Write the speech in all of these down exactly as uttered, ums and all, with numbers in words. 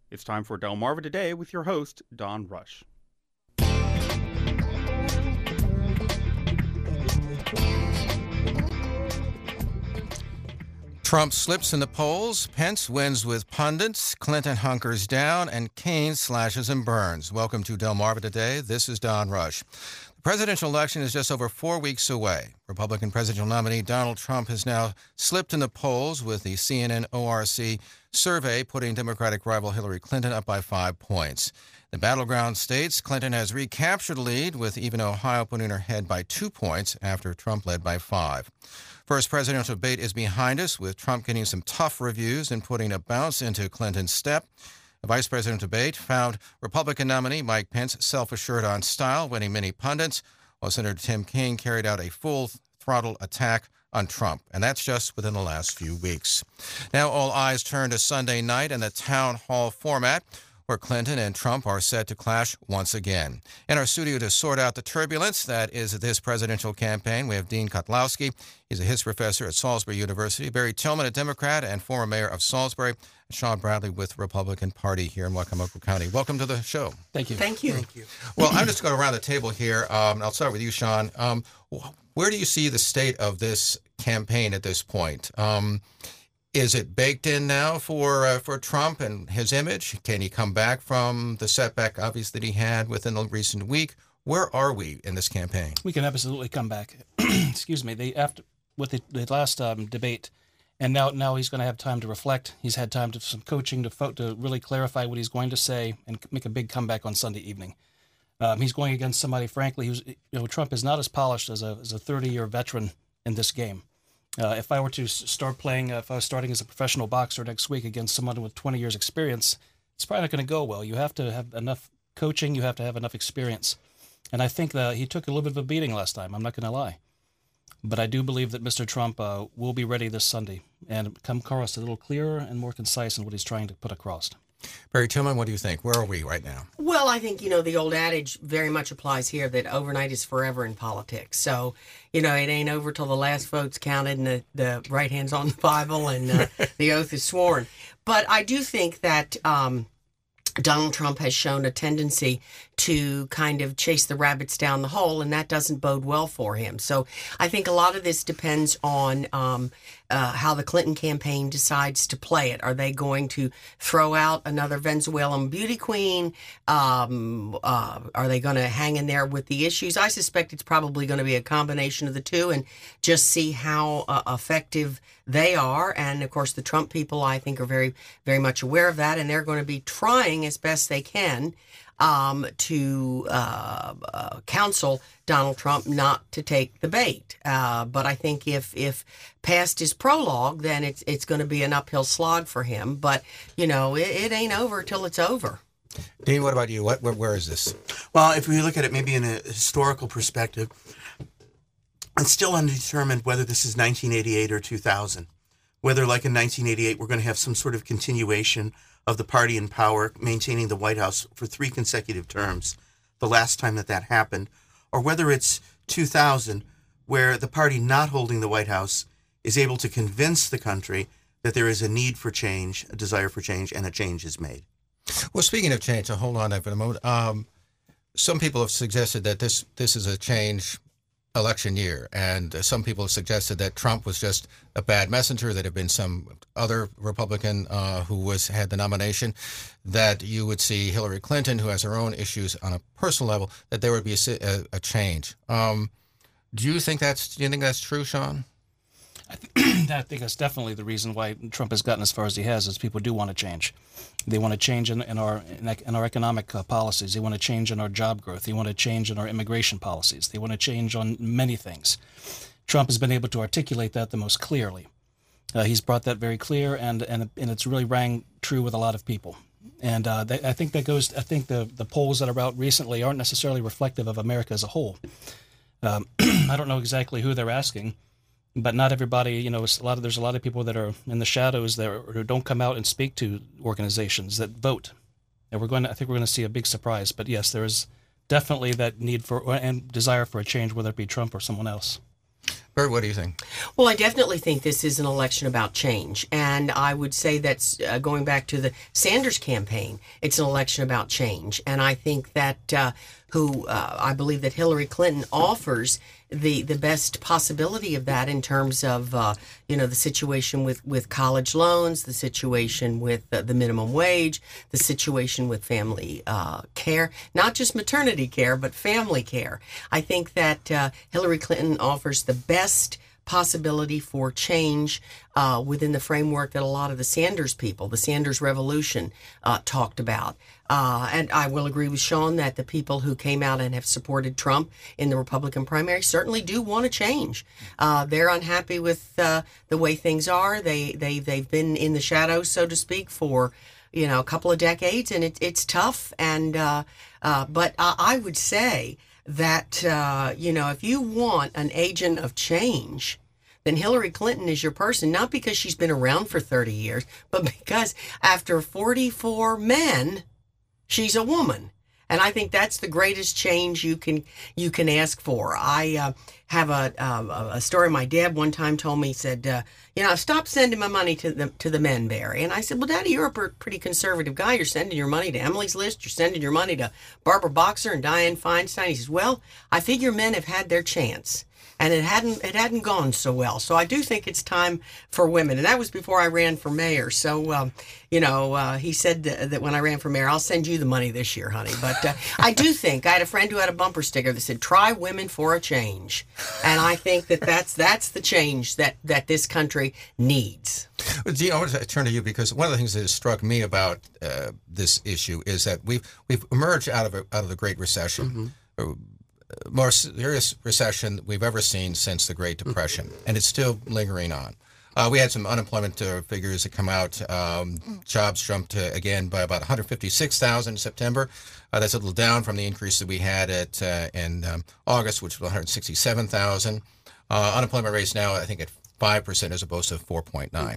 It's time for Delmarva Today with your host, Don Rush. Trump slips in the polls, Pence wins with pundits, Clinton hunkers down, and Kaine slashes and burns. Welcome to Delmarva Today. This is Don Rush. The presidential election is just over four weeks away. Republican presidential nominee Donald Trump has now slipped in the polls with the C N N O R C survey putting Democratic rival Hillary Clinton up by five points. The battleground states, Clinton has recaptured the lead, with even Ohio putting her head by two points after Trump led by five. First presidential debate is behind us, with Trump getting some tough reviews and putting a bounce into Clinton's step. The vice presidential debate found Republican nominee Mike Pence self-assured on style, winning many pundits, while Senator Tim Kaine carried out a full-throttle attack on Trump, and that's just within the last few weeks. Now all eyes turn to Sunday night and the town hall format, where Clinton and Trump are set to clash once again. In our studio to sort out the turbulence that is this presidential campaign, we have Dean Kotlowski. He's a history professor at Salisbury University. Barry Tillman, a Democrat and former mayor of Salisbury. And Sean Bradley with Republican Party here in Wicomico County. Welcome to the show. Thank you. Thank you. Thank you. Well, I'm just going around the table here. Um, I'll start with you, Sean. Um, where do you see the state of this campaign at this point? Um, Is it baked in now for uh, for Trump and his image? Can he come back from the setback, obviously, that he had within the recent week? Where are we in this campaign? We can absolutely come back. Excuse me. They after with the, the last um, debate, and now now he's going to have time to reflect. He's had time to some coaching to fo- to really clarify what he's going to say and make a big comeback on Sunday evening. Um, he's going against somebody, frankly, who's you know Trump is not as polished as a as a thirty-year veteran in this game. Uh, if I were to start playing, uh, if I was starting as a professional boxer next week against someone with twenty years experience, it's probably not going to go well. You have to have enough coaching. You have to have enough experience. And I think that he took a little bit of a beating last time. I'm not going to lie. But I do believe that Mister Trump uh, will be ready this Sunday and come across a little clearer and more concise in what he's trying to put across. Barry Tillman, what do you think? Where are we right now? Well, I think, you know, the old adage very much applies here that overnight is forever in politics. So, you know, it ain't over till the last vote's counted and the, the right hand's on the Bible and uh, the oath is sworn. But I do think that um, Donald Trump has shown a tendency to kind of chase the rabbits down the hole, and that doesn't bode well for him. So I think a lot of this depends on um, uh, how the Clinton campaign decides to play it. Are they going to throw out another Venezuelan beauty queen? Um, uh, are they going to hang in there with the issues? I suspect it's probably going to be a combination of the two and just see how uh, effective they are. And, of course, the Trump people, I think, are very, very much aware of that, and they're going to be trying as best they can Um, to uh, uh, counsel Donald Trump not to take the bait. Uh, but I think if if past his prologue, then it's it's going to be an uphill slog for him. But, you know, it, it ain't over till it's over. Dean, what about you? What where, where is this? Well, if we look at it maybe in a historical perspective, it's still undetermined whether this is nineteen eighty-eight or two thousand. Whether, like in nineteen eighty-eight, we're going to have some sort of continuation of the party in power maintaining the White House for three consecutive terms, the last time that that happened, or whether it's two thousand, where the party not holding the White House is able to convince the country that there is a need for change, a desire for change, and a change is made. Well, speaking of change, so hold on there for a moment. Um, some people have suggested that this this is a change election year, and uh, some people have suggested that Trump was just a bad messenger, that had been some other Republican uh, who was had the nomination, that you would see Hillary Clinton, who has her own issues on a personal level, that there would be a, a, a change. Um, do you think that's do you think that's true, Sean? I, th- I think that's definitely the reason why Trump has gotten as far as he has, is people do want to change. They want to change in, in our in, in our economic uh, policies. They want to change in our job growth. They want to change in our immigration policies. They want to change on many things. Trump has been able to articulate that the most clearly. Uh, he's brought that very clear, and, and and it's really rang true with a lot of people. And uh, they, I think that goes. I think the the polls that are out recently aren't necessarily reflective of America as a whole. Um, I don't know exactly who they're asking. But not everybody, you know, a lot of, there's a lot of people that are in the shadows there who don't come out and speak to organizations that vote. And we're going to, I think we're going to see a big surprise. But yes, there is definitely that need for and desire for a change, whether it be Trump or someone else. Bert, what do you think? Well, I definitely think this is an election about change. And I would say that's uh, going back to the Sanders campaign, it's an election about change. And I think that uh, who uh, I believe that Hillary Clinton offers the, the best possibility of that in terms of, uh, you know, the situation with, with college loans, the situation with uh, the minimum wage, the situation with family uh, care, not just maternity care, but family care. I think that uh, Hillary Clinton offers the best possibility for change uh, within the framework that a lot of the Sanders people, the Sanders Revolution, uh, talked about. Uh, and I will agree with Sean that the people who came out and have supported Trump in the Republican primary certainly do want to change. Uh, they're unhappy with uh, the way things are. They, they, they've been in the shadows, so to speak, for you know, a couple of decades, and it, it's tough. And uh, uh, but I, I would say that, uh, you know, if you want an agent of change, then Hillary Clinton is your person, not because she's been around for thirty years, but because after forty-four men, she's a woman. And I think that's the greatest change you can you can ask for. I uh, have a, a a story my dad one time told me. He said, uh, you know, stop sending my money to the to the men, Barry. And I said, well, Daddy, you're a pretty conservative guy. You're sending your money to Emily's List. You're sending your money to Barbara Boxer and Dianne Feinstein. He says, well, I figure men have had their chance. And it hadn't it hadn't gone so well. So I do think it's time for women. And that was before I ran for mayor. So, um, you know, uh, he said that, that when I ran for mayor, I'll send you the money this year, honey. But uh, I do think, I had a friend who had a bumper sticker that said, try women for a change. And I think that that's, that's the change that, that this country needs. Well, Gene, I want to turn to you because one of the things that has struck me about uh, this issue is that we've, we've emerged out of, a, out of the Great Recession. Mm-hmm. More serious recession we've ever seen since the Great Depression, and it's still lingering on. Uh, we had some unemployment uh, figures that come out. Um, jobs jumped uh, again by about one hundred fifty-six thousand in September. Uh, that's a little down from the increase that we had at uh, in um, August, which was one hundred sixty-seven thousand. Uh, unemployment rate's now, I think, at five percent as opposed to four point nine.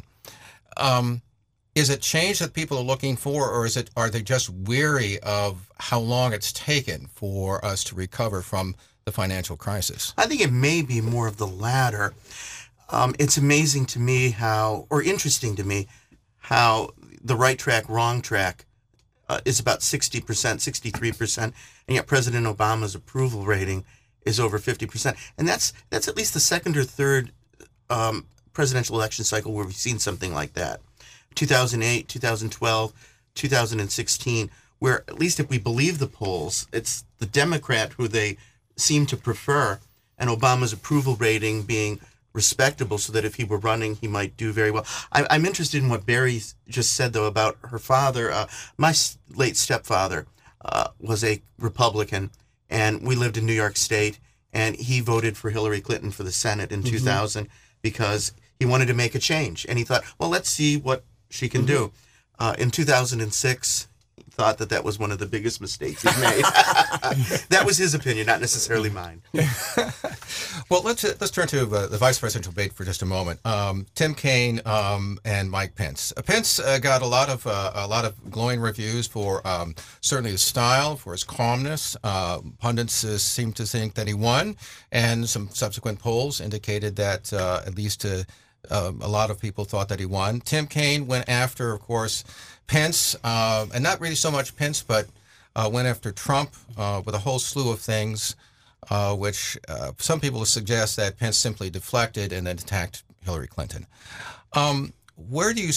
Um, Is it change that people are looking for, or is it are they just weary of how long it's taken for us to recover from the financial crisis? I think it may be more of the latter. Um, it's amazing to me how, or interesting to me, how the right track, wrong track uh, is about sixty percent, sixty-three percent, and yet President Obama's approval rating is over fifty percent. And that's that's at least the second or third um, presidential election cycle where we've seen something like that. two thousand eight, two thousand twelve, two thousand sixteen, where at least if we believe the polls, it's the Democrat who they seem to prefer, and Obama's approval rating being respectable so that if he were running, he might do very well. I, I'm interested in what Barry just said, though, about her father. Uh, my late stepfather uh, was a Republican, and we lived in New York State, and he voted for Hillary Clinton for the Senate in mm-hmm. two thousand because he wanted to make a change. And he thought, well, let's see what she can mm-hmm. do. Uh, in two thousand six, he thought that that was one of the biggest mistakes he's made. That was his opinion, not necessarily mine. Well, let's uh, let's turn to uh, the vice presidential debate for just a moment. Um, Tim Kaine um, and Mike Pence. Uh, Pence uh, got a lot of uh, a lot of glowing reviews for um, certainly his style, for his calmness. Uh, pundits uh, seem to think that he won, and some subsequent polls indicated that uh, at least. Uh, Uh, a lot of people thought that he won. Tim Kaine went after, of course, Pence, uh, and not really so much Pence, but uh, went after Trump uh, with a whole slew of things, uh, which uh, some people suggest that Pence simply deflected and then attacked Hillary Clinton. Um, where do you,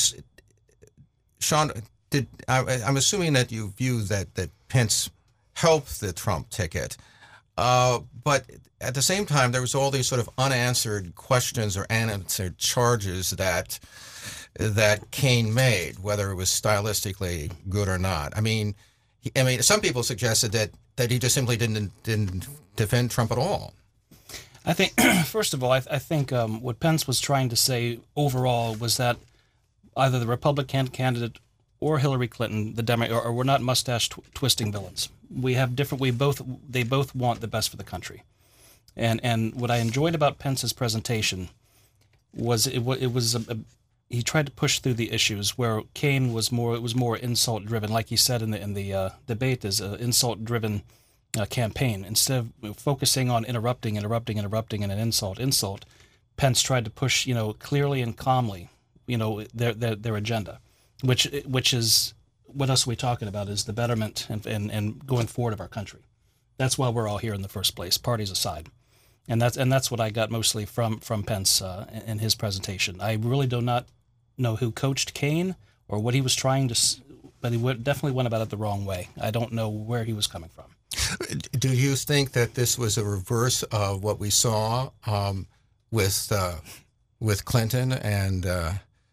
Sean? Did I, I'm assuming that you view that that Pence helped the Trump ticket. Uh, but at the same time, there was all these sort of unanswered questions or unanswered charges that that Kaine made, whether it was stylistically good or not. I mean, he, I mean, some people suggested that, that he just simply didn't didn't defend Trump at all. I think, first of all, I, I think um, what Pence was trying to say overall was that either the Republican candidate or Hillary Clinton, the Demo, or, or we're not mustache tw- twisting villains. We have different. We both. They both want the best for the country, and and what I enjoyed about Pence's presentation was it. It was a, a, he tried to push through the issues where Kaine was more. It was more insult driven, like he said in the in the uh, debate, is an insult driven uh, campaign. Instead of focusing on interrupting, interrupting, interrupting, and an insult, insult, Pence tried to push, you know, clearly and calmly, you know, their their, their agenda, which which is what else are we talking about? Is the betterment and, and and going forward of our country. That's why we're all here in the first place, parties aside, and that's and that's what I got mostly from from Pence uh, in, in his presentation. I really do not know who coached Kaine or what he was trying to, but he went, definitely went about it the wrong way. I don't know where he was coming from. Do you think that this was a reverse of what we saw um, with uh, with Clinton and uh,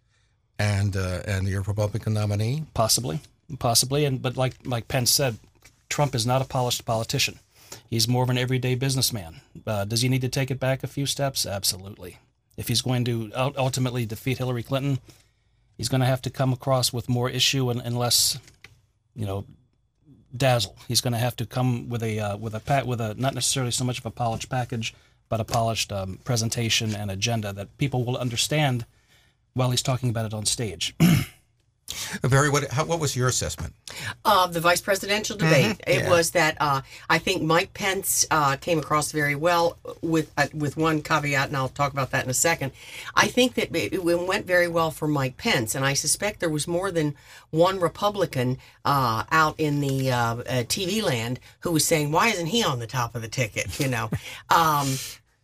and uh, and your Republican nominee? Possibly, possibly, and but like like Pence said, Trump is not a polished politician. He's more of an everyday businessman. Uh, does he need to take it back a few steps? Absolutely. If he's going to ultimately defeat Hillary Clinton, he's going to have to come across with more issue and, and less, you know, dazzle. He's going to have to come with a uh, with a pat with a not necessarily so much of a polished package, but a polished um, presentation and agenda that people will understand while he's talking about it on stage. Barry, what how, what was your assessment of the vice presidential debate? Mm-hmm. It Yeah. was that uh, I think Mike Pence uh, came across very well, with uh, with one caveat, and I'll talk about that in a second. I think that it, it went very well for Mike Pence, and I suspect there was more than one Republican uh, out in the uh, uh, T V land who was saying, "Why isn't he on the top of the ticket?" You know. um,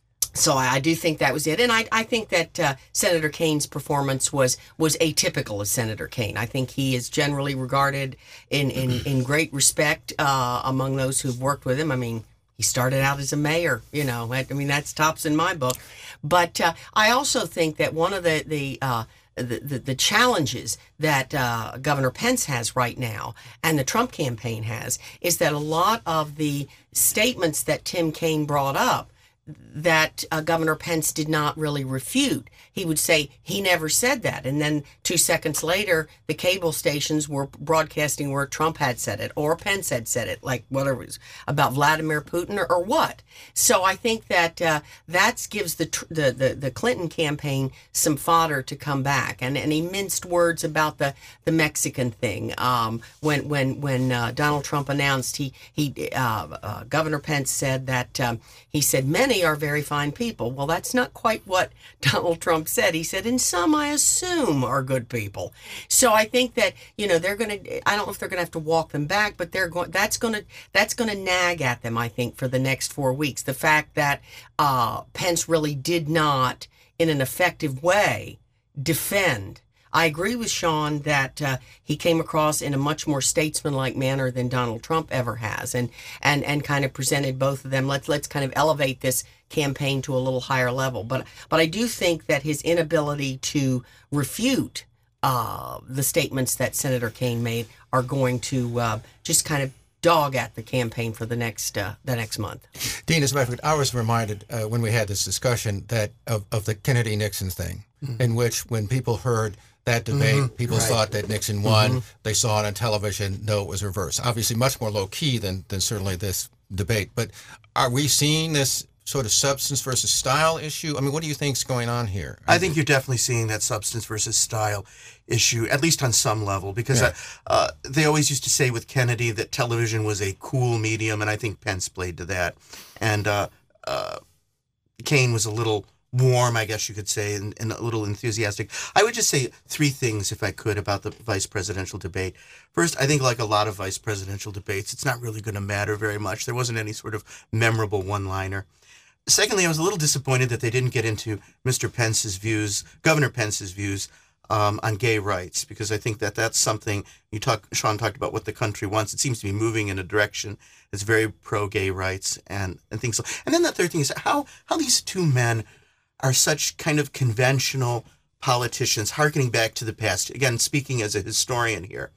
So I, I do think that was it, and I, I think that uh, Senator Kaine's performance was was atypical of Senator Kaine. I think he is generally regarded in in, in great respect uh, among those who've worked with him. I mean, he started out as a mayor, you know. I, I mean, that's tops in my book. But uh, I also think that one of the the uh, the, the, the challenges that uh, Governor Pence has right now and the Trump campaign has is that a lot of the statements that Tim Kaine brought up that uh, Governor Pence did not really refute. He would say he never said that. And then two seconds later, the cable stations were broadcasting where Trump had said it or Pence had said it, like whatever it was about Vladimir Putin or, or what. So I think that uh, that gives the, the the the Clinton campaign some fodder to come back. And and he minced words about the, the Mexican thing. Um, when when when uh, Donald Trump announced, he he uh, uh, Governor Pence said that um, he said many are very fine people. Well, that's not quite what Donald Trump said. He said, and some I assume are good people. So I think that, you know, they're going to, I don't know if they're going to have to walk them back, but they're going, that's going to, that's going to nag at them, I think, for the next four weeks. The fact that uh, Pence really did not, in an effective way, defend. I agree with Sean that uh, he came across in a much more statesmanlike manner than Donald Trump ever has, and and and kind of presented both of them. Let's let's kind of elevate this campaign to a little higher level. But but I do think that his inability to refute uh, the statements that Senator Kaine made are going to uh, just kind of dog at the campaign for the next uh, the next month. Dean, as a matter of fact, I was reminded uh, when we had this discussion that of, of the Kennedy-Nixon thing, mm-hmm. in which when people heard that debate, mm-hmm. people right. thought that Nixon won. Mm-hmm. They saw it on television. No, it was reversed. Obviously, much more low-key than, than certainly this debate. But are we seeing this sort of substance versus style issue? I mean, what do you think is going on here? I think you're definitely seeing that substance versus style issue, at least on some level, because yeah. uh, they always used to say with Kennedy that television was a cool medium, and I think Pence played to that. And uh, uh, Kaine was a little warm, I guess you could say, and, and a little enthusiastic. I would just say three things, if I could, about the vice presidential debate. First, I think like a lot of vice presidential debates, it's not really going to matter very much. There wasn't any sort of memorable one-liner. Secondly, I was a little disappointed that they didn't get into Mister Pence's views, Governor Pence's views um, on gay rights, because I think that that's something you talk. Sean talked about what the country wants. It seems to be moving in a direction that's very pro-gay rights and, and things. So. And then the third thing is how how these two men are such kind of conventional politicians, hearkening back to the past. Again, speaking as a historian here,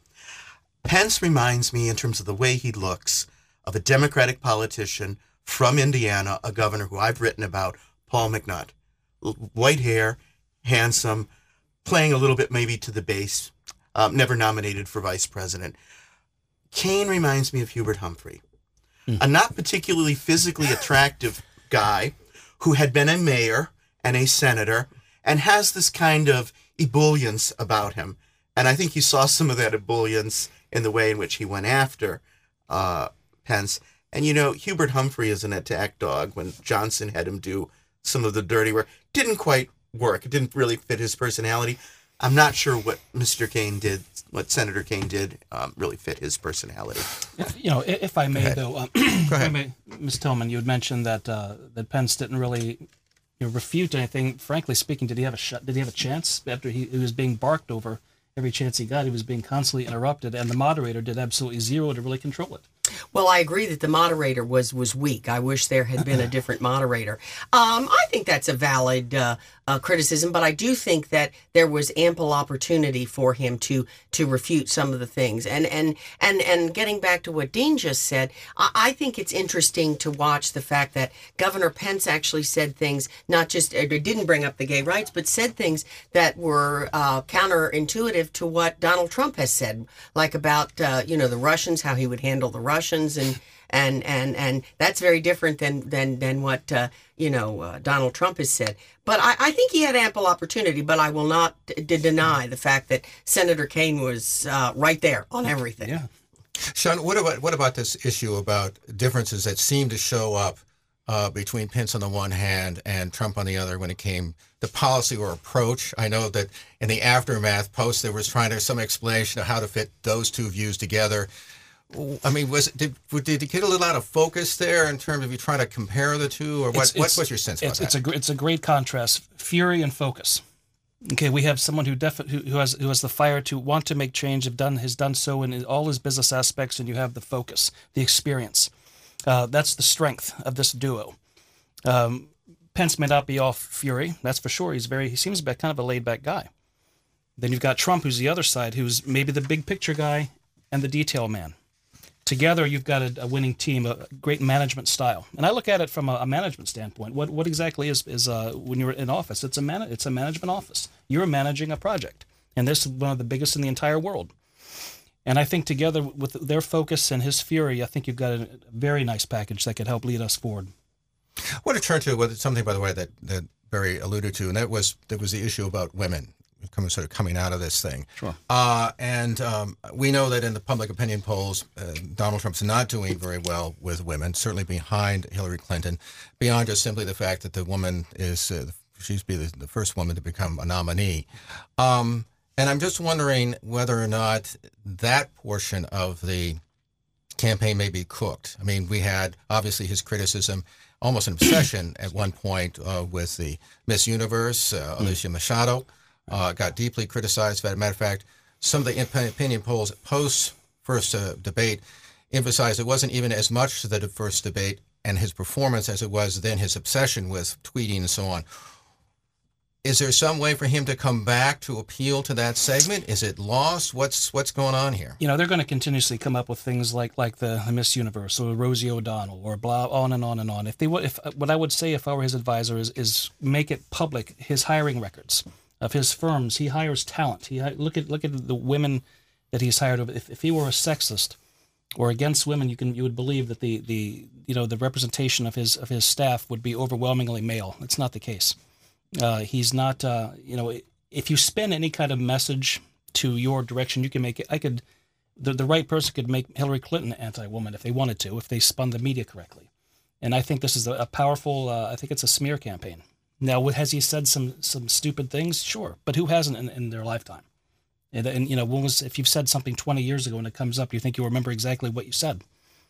Pence reminds me, in terms of the way he looks, of a Democratic politician from Indiana, a governor who I've written about, Paul McNutt. White hair, handsome, playing a little bit maybe to the base, um, never nominated for vice president. Kaine reminds me of Hubert Humphrey, mm. a not particularly physically attractive guy who had been a mayor and a senator, and has this kind of ebullience about him. And I think you saw some of that ebullience in the way in which he went after uh, Pence. And, you know, Hubert Humphrey is an attack dog when Johnson had him do some of the dirty work. didn't quite work. It didn't really fit his personality. I'm not sure what Mister Kaine did, what Senator Kaine did, um, really fit his personality. If, you know, if I may, though, um, Go ahead. may, Miz Tillman, you had mentioned that uh, that Pence didn't really you know, refute anything. Frankly speaking, did he have a shot? Did he have a chance after he, he was being barked over every chance he got? He was being constantly interrupted, and the moderator did absolutely zero to really control it. Well, I agree that the moderator was was weak. I wish there had been a different moderator. Um, I think that's a valid uh, uh, criticism, but I do think that there was ample opportunity for him to to refute some of the things. And and and and getting back to what Dean just said, I, I think it's interesting to watch the fact that Governor Pence actually said things, not just uh, didn't bring up the gay rights, but said things that were uh, counterintuitive to what Donald Trump has said, like about uh, you know the Russians, how he would handle the Russians, and and and and that's very different than than than what uh, you know uh, Donald Trump has said. But I, I think he had ample opportunity. But I will not d- deny the fact that Senator Kaine was uh, right there on everything. Yeah. Sean, what about what about this issue about differences that seem to show up uh, between Pence on the one hand and Trump on the other when it came to policy or approach? I know that in the aftermath post there was trying to some explanation of how to fit those two views together. I mean, was did did it get a little out of focus there in terms of you trying to compare the two, or what? It's, what it's, what's your sense about it's, that? It's a gr- it's a great contrast, fury and focus. Okay, we have someone who defi- who, who has who has the fire to want to make change, have done has done so in all his business aspects, and you have the focus, the experience. Uh, that's the strength of this duo. Um, Pence may not be all fury, that's for sure. He's very he seems like kind of a laid back guy. Then you've got Trump, who's the other side, who's maybe the big picture guy and the detail man. Together, you've got a, a winning team, a great management style. And I look at it from a, a management standpoint. What what exactly is is uh, when you're in office? It's a man, it's a management office. You're managing a project, and this is one of the biggest in the entire world. And I think together with their focus and his fury, I think you've got a very nice package that could help lead us forward. I want to turn to what- something, by the way, that, that Barry alluded to, and that was that was the issue about women coming sort of coming out of this thing. Sure. Uh, and um, we know that in the public opinion polls, uh, Donald Trump's not doing very well with women, certainly behind Hillary Clinton, beyond just simply the fact that the woman is, uh, she's be the, the first woman to become a nominee. Um, and I'm just wondering whether or not that portion of the campaign may be cooked. I mean, we had obviously his criticism, almost an obsession at one point uh, with the Miss Universe, uh, Alicia Machado. Uh, got deeply criticized. As a matter of fact, some of the opinion polls post first uh, debate emphasized it wasn't even as much the first debate and his performance as it was then his obsession with tweeting and so on. Is there some way for him to come back to appeal to that segment? Is it lost? What's what's going on here? You know, they're going to continuously come up with things like like the, the Miss Universe or Rosie O'Donnell or blah, on and on and on. If they would, if what I would say if I were his advisor is is make it public his hiring records of his firms. He hires talent. He look at look at the women that he's hired. If, if he were a sexist or against women, you can you would believe that the, the you know the representation of his of his staff would be overwhelmingly male. It's not the case. Uh, he's not. Uh, you know, if you spin any kind of message to your direction, you can make it. I could. The the right person could make Hillary Clinton anti-woman if they wanted to, if they spun the media correctly. And I think this is a, a powerful. Uh, I think it's a smear campaign. Now, has he said some, some stupid things? Sure, but who hasn't in, in their lifetime? And, and you know, when was if you've said something twenty years ago and it comes up, you think you remember exactly what you said.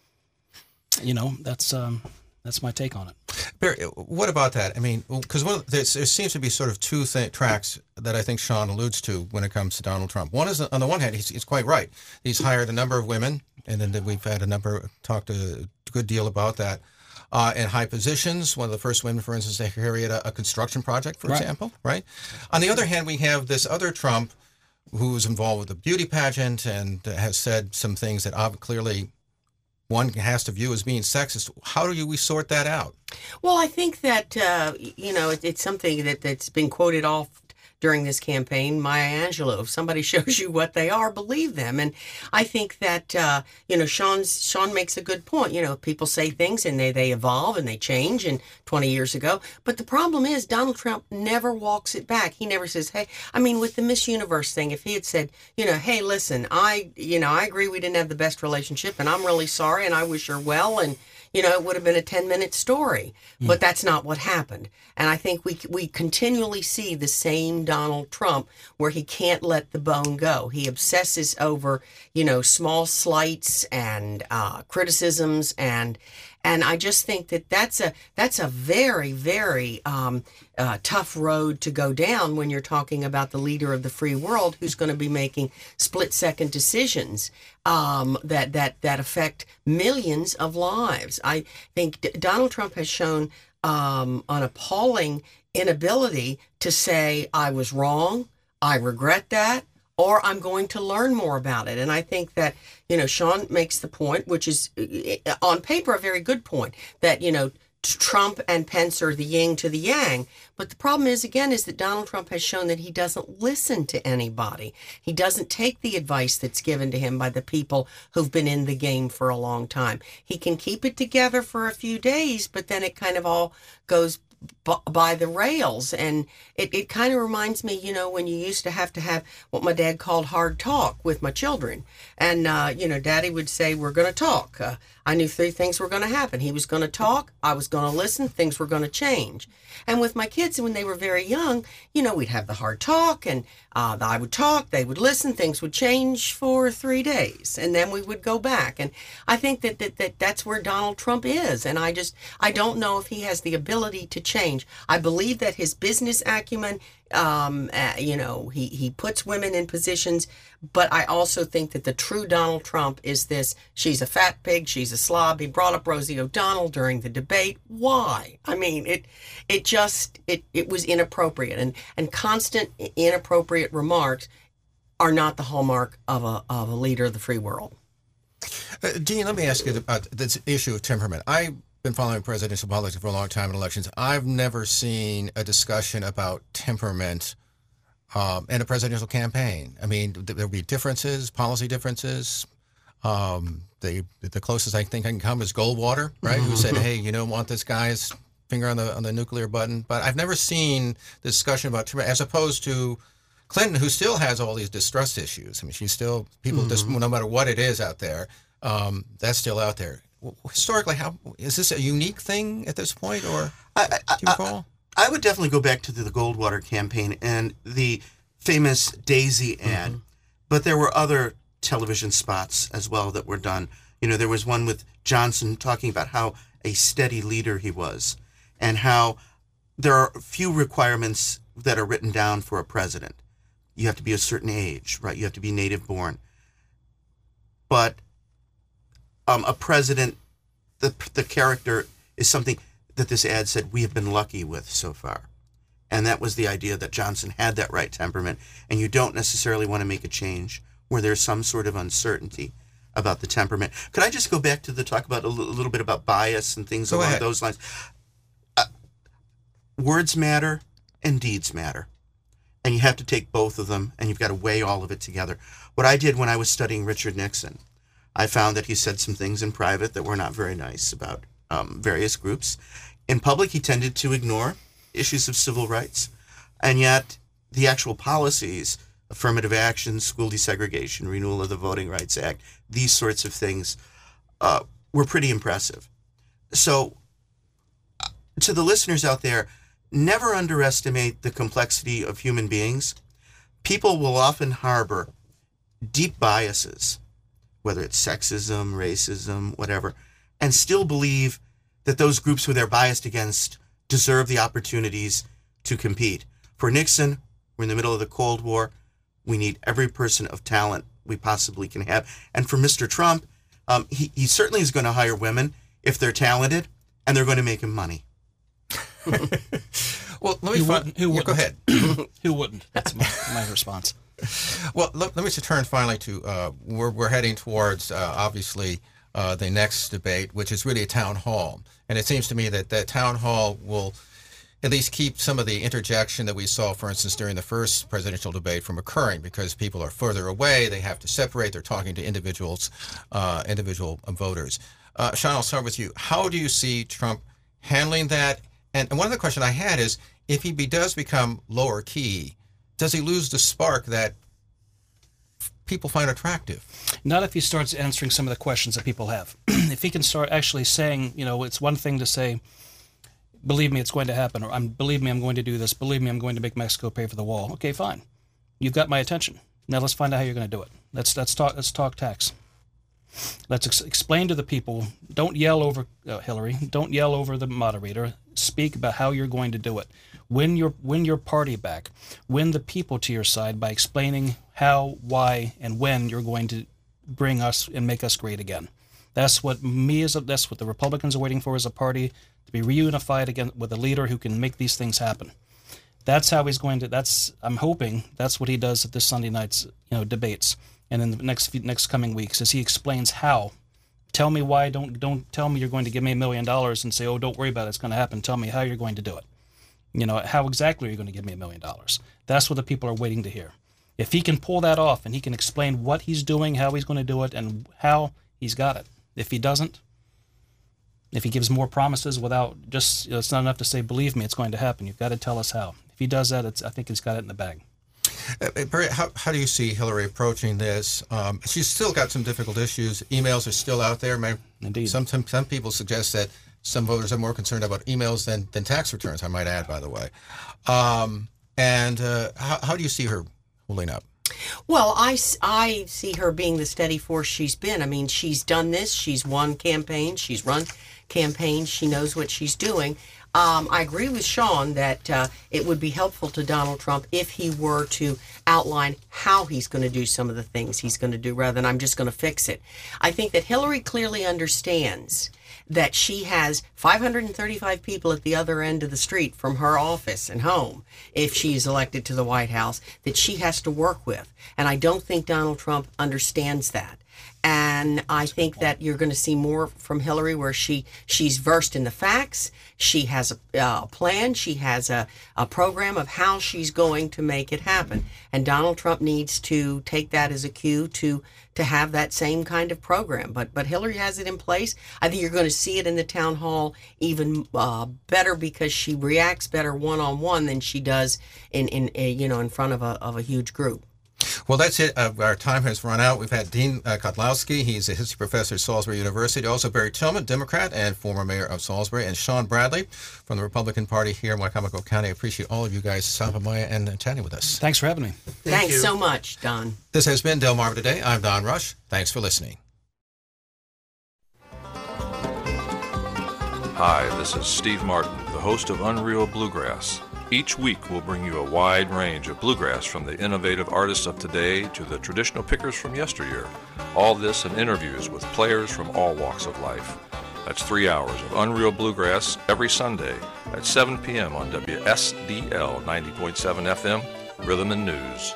You know, that's um, that's my take on it. Barry, what about that? I mean, because well, there seems to be sort of two th- tracks that I think Sean alludes to when it comes to Donald Trump. One is, on the one hand, he's, he's quite right. He's hired a number of women, and then we've had a number talked a good deal about that. Uh, in high positions, one of the first women, for instance, to carry out a, a construction project, for Right. example, right? On the other hand, we have this other Trump who's involved with the beauty pageant and has said some things that ob- clearly one has to view as being sexist. How do you, we sort that out? Well, I think that, uh, you know, it, it's something that, that's been quoted all during this campaign, Maya Angelou. If somebody shows you what they are, believe them. And I think that, uh, you know, Sean's, Sean makes a good point. You know, people say things and they, they evolve and they change and twenty years ago. But the problem is Donald Trump never walks it back. He never says, hey, I mean, with the Miss Universe thing, if he had said, you know, hey, listen, I, you know, I agree we didn't have the best relationship and I'm really sorry and I wish her well. And, you know, it would have been a ten-minute story. Mm. But that's not what happened. And I think we we continually see the same Donald Trump where he can't let the bone go. He obsesses over, you know, small slights and uh, criticisms, and and I just think that that's a that's a very very um, uh, tough road to go down when you're talking about the leader of the free world who's going to be making split-second decisions um, that that that affect millions of lives. I think D- Donald Trump has shown um, an appalling inability to say I was wrong, I regret that, or I'm going to learn more about it. And I think that, you know, Sean makes the point, which is on paper a very good point, that, you know, Trump and Pence are the yin to the yang. But the problem is, again, is that Donald Trump has shown that he doesn't listen to anybody. He doesn't take the advice that's given to him by the people who've been in the game for a long time. He can keep it together for a few days, but then it kind of all goes by the rails. And it, it kind of reminds me, you know, when you used to have to have what my dad called hard talk with my children. And, uh, you know, Daddy would say, we're going to talk. Uh, I knew three things were going to happen. He was going to talk, I was going to listen, things were going to change. And with my kids, when they were very young, you know, we'd have the hard talk, and uh, I would talk, they would listen, things would change for three days, and then we would go back. And I think that, that, that that's where Donald Trump is. And I just, I don't know if he has the ability to change. I believe that his business acumen, um, uh, you know, he, he puts women in positions, but I also think that the true Donald Trump is this, she's a fat pig, she's a slob. He brought up Rosie O'Donnell during the debate. Why? I mean, it it just, it, it was inappropriate, and, and constant inappropriate remarks are not the hallmark of a, of a leader of the free world. Uh, Dean, let me ask you about this issue of temperament. I've been following presidential politics for a long time in elections. I've never seen a discussion about temperament um, in a presidential campaign. I mean, there'll be differences, policy differences. Um, the the closest I think I can come is Goldwater, right? Mm-hmm. Who said, "Hey, you don't want this guy's finger on the on the nuclear button." But I've never seen discussion about temperament, as opposed to Clinton, who still has all these distrust issues. I mean, she's still people mm-hmm. just no matter what it is out there, um, that's still out there. Historically, how is this a unique thing at this point, or I, I, do you recall? I, I would definitely go back to the, the Goldwater campaign and the famous Daisy ad, mm-hmm. but there were other television spots as well that were done. You know, there was one with Johnson talking about how a steady leader he was, and how there are few requirements that are written down for a president. You have to be a certain age, right? You have to be native born. But um, a president, the the character is something that this ad said we have been lucky with so far. And that was the idea that Johnson had that right temperament, and you don't necessarily want to make a change where there's some sort of uncertainty about the temperament. Could I just go back to the talk about a l- little bit about bias and things go along ahead. those lines? Uh, words matter and deeds matter. And you have to take both of them, and you've got to weigh all of it together. What I did when I was studying Richard Nixon, I found that he said some things in private that were not very nice about um, various groups. In public, he tended to ignore issues of civil rights. And yet, the actual policies, affirmative action, school desegregation, renewal of the Voting Rights Act, these sorts of things uh, were pretty impressive. So, to the listeners out there, never underestimate the complexity of human beings. People will often harbor deep biases, whether it's sexism, racism, whatever, and still believe that those groups who they're biased against deserve the opportunities to compete. For Nixon, we're in the middle of the Cold War. We need every person of talent we possibly can have. And for Mister Trump, um, he, he certainly is going to hire women if they're talented, and they're going to make him money. Well, let me who find, wouldn't? Who yeah, wouldn't? go ahead. Who wouldn't? That's my, my response. Well, let, let me turn finally to, uh, we're, we're heading towards, uh, obviously, uh, the next debate, which is really a town hall. And it seems to me that that town hall will at least keep some of the interjection that we saw, for instance, during the first presidential debate from occurring, because people are further away, they have to separate, they're talking to individuals, uh, individual voters. Uh, Sean, I'll start with you. How do you see Trump handling that? And, and one of the questions I had is, if he be, does become lower key, does he lose the spark that people find attractive? Not if he starts answering some of the questions that people have. if he can start actually saying, you know, it's one thing to say, believe me, it's going to happen, or I'm believe me, I'm going to do this. Believe me, I'm going to make Mexico pay for the wall. Okay, fine. You've got my attention. Now let's find out how you're going to do it. Let's let's talk. Let's talk tax. Let's ex- explain to the people. Don't yell over uh, Hillary. Don't yell over the moderator. Speak about how you're going to do it. Win your win your party back. Win the people to your side by explaining how, why, and when you're going to bring us and make us great again. That's what me as a, that's what the Republicans are waiting for as a party, to be reunified again with a leader who can make these things happen. That's how he's going to. That's I'm hoping that's what he does at this Sunday night's you know debates, and in the next few, next coming weeks, as he explains how. Tell me why. Don't don't tell me you're going to give me a million dollars and say, oh, don't worry about it, it's going to happen. Tell me how you're going to do it. You know, how exactly are you going to give me a million dollars? That's what the people are waiting to hear. If he can pull that off and he can explain what he's doing, how he's going to do it, and how, he's got it. If he doesn't, if he gives more promises without just, you know, it's not enough to say, believe me, it's going to happen. You've got to tell us how. If he does that, it's, I think he's got it in the bag. Uh, Barry, how, how do you see Hillary approaching this? Um, she's still got some difficult issues. Emails are still out there. May, Indeed. Some, some people suggest that some voters are more concerned about emails than, than tax returns, I might add, by the way. Um, and uh, how, how do you see her holding up? Well, I, I see her being the steady force she's been. I mean, she's done this. She's won campaigns. She's run campaigns. She knows what she's doing. Um, I agree with Sean that uh, it would be helpful to Donald Trump if he were to outline how he's going to do some of the things he's going to do rather than I'm just going to fix it. I think that Hillary clearly understands that she has five hundred thirty-five people at the other end of the street from her office and home, if she is elected to the White House, that she has to work with. And I don't think Donald Trump understands that. And I think that you're going to see more from Hillary where she, she's versed in the facts. She has a uh, plan. She has a, a program of how she's going to make it happen. And Donald Trump needs to take that as a cue to to have that same kind of program. But but Hillary has it in place. I think you're going to see it in the town hall even uh, better because she reacts better one-on-one than she does in, in uh, you know, in front of a of a huge group. Well, that's it. Uh, our time has run out. We've had Dean uh, Kotlowski. He's a history professor at Salisbury University. Also, Barry Tillman, Democrat and former mayor of Salisbury, and Sean Bradley from the Republican Party here in Wicomico County. I appreciate all of you guys stopping by and chatting with us. Thanks for having me. Thank Thanks you. so much, Don. This has been Delmarva Today. I'm Don Rush. Thanks for listening. Hi, this is Steve Martin, the host of Unreal Bluegrass. Each week we'll bring you a wide range of bluegrass, from the innovative artists of today to the traditional pickers from yesteryear. All this and interviews with players from all walks of life. That's three hours of Unreal Bluegrass every Sunday at seven p.m. on W S D L ninety point seven F M, Rhythm and News.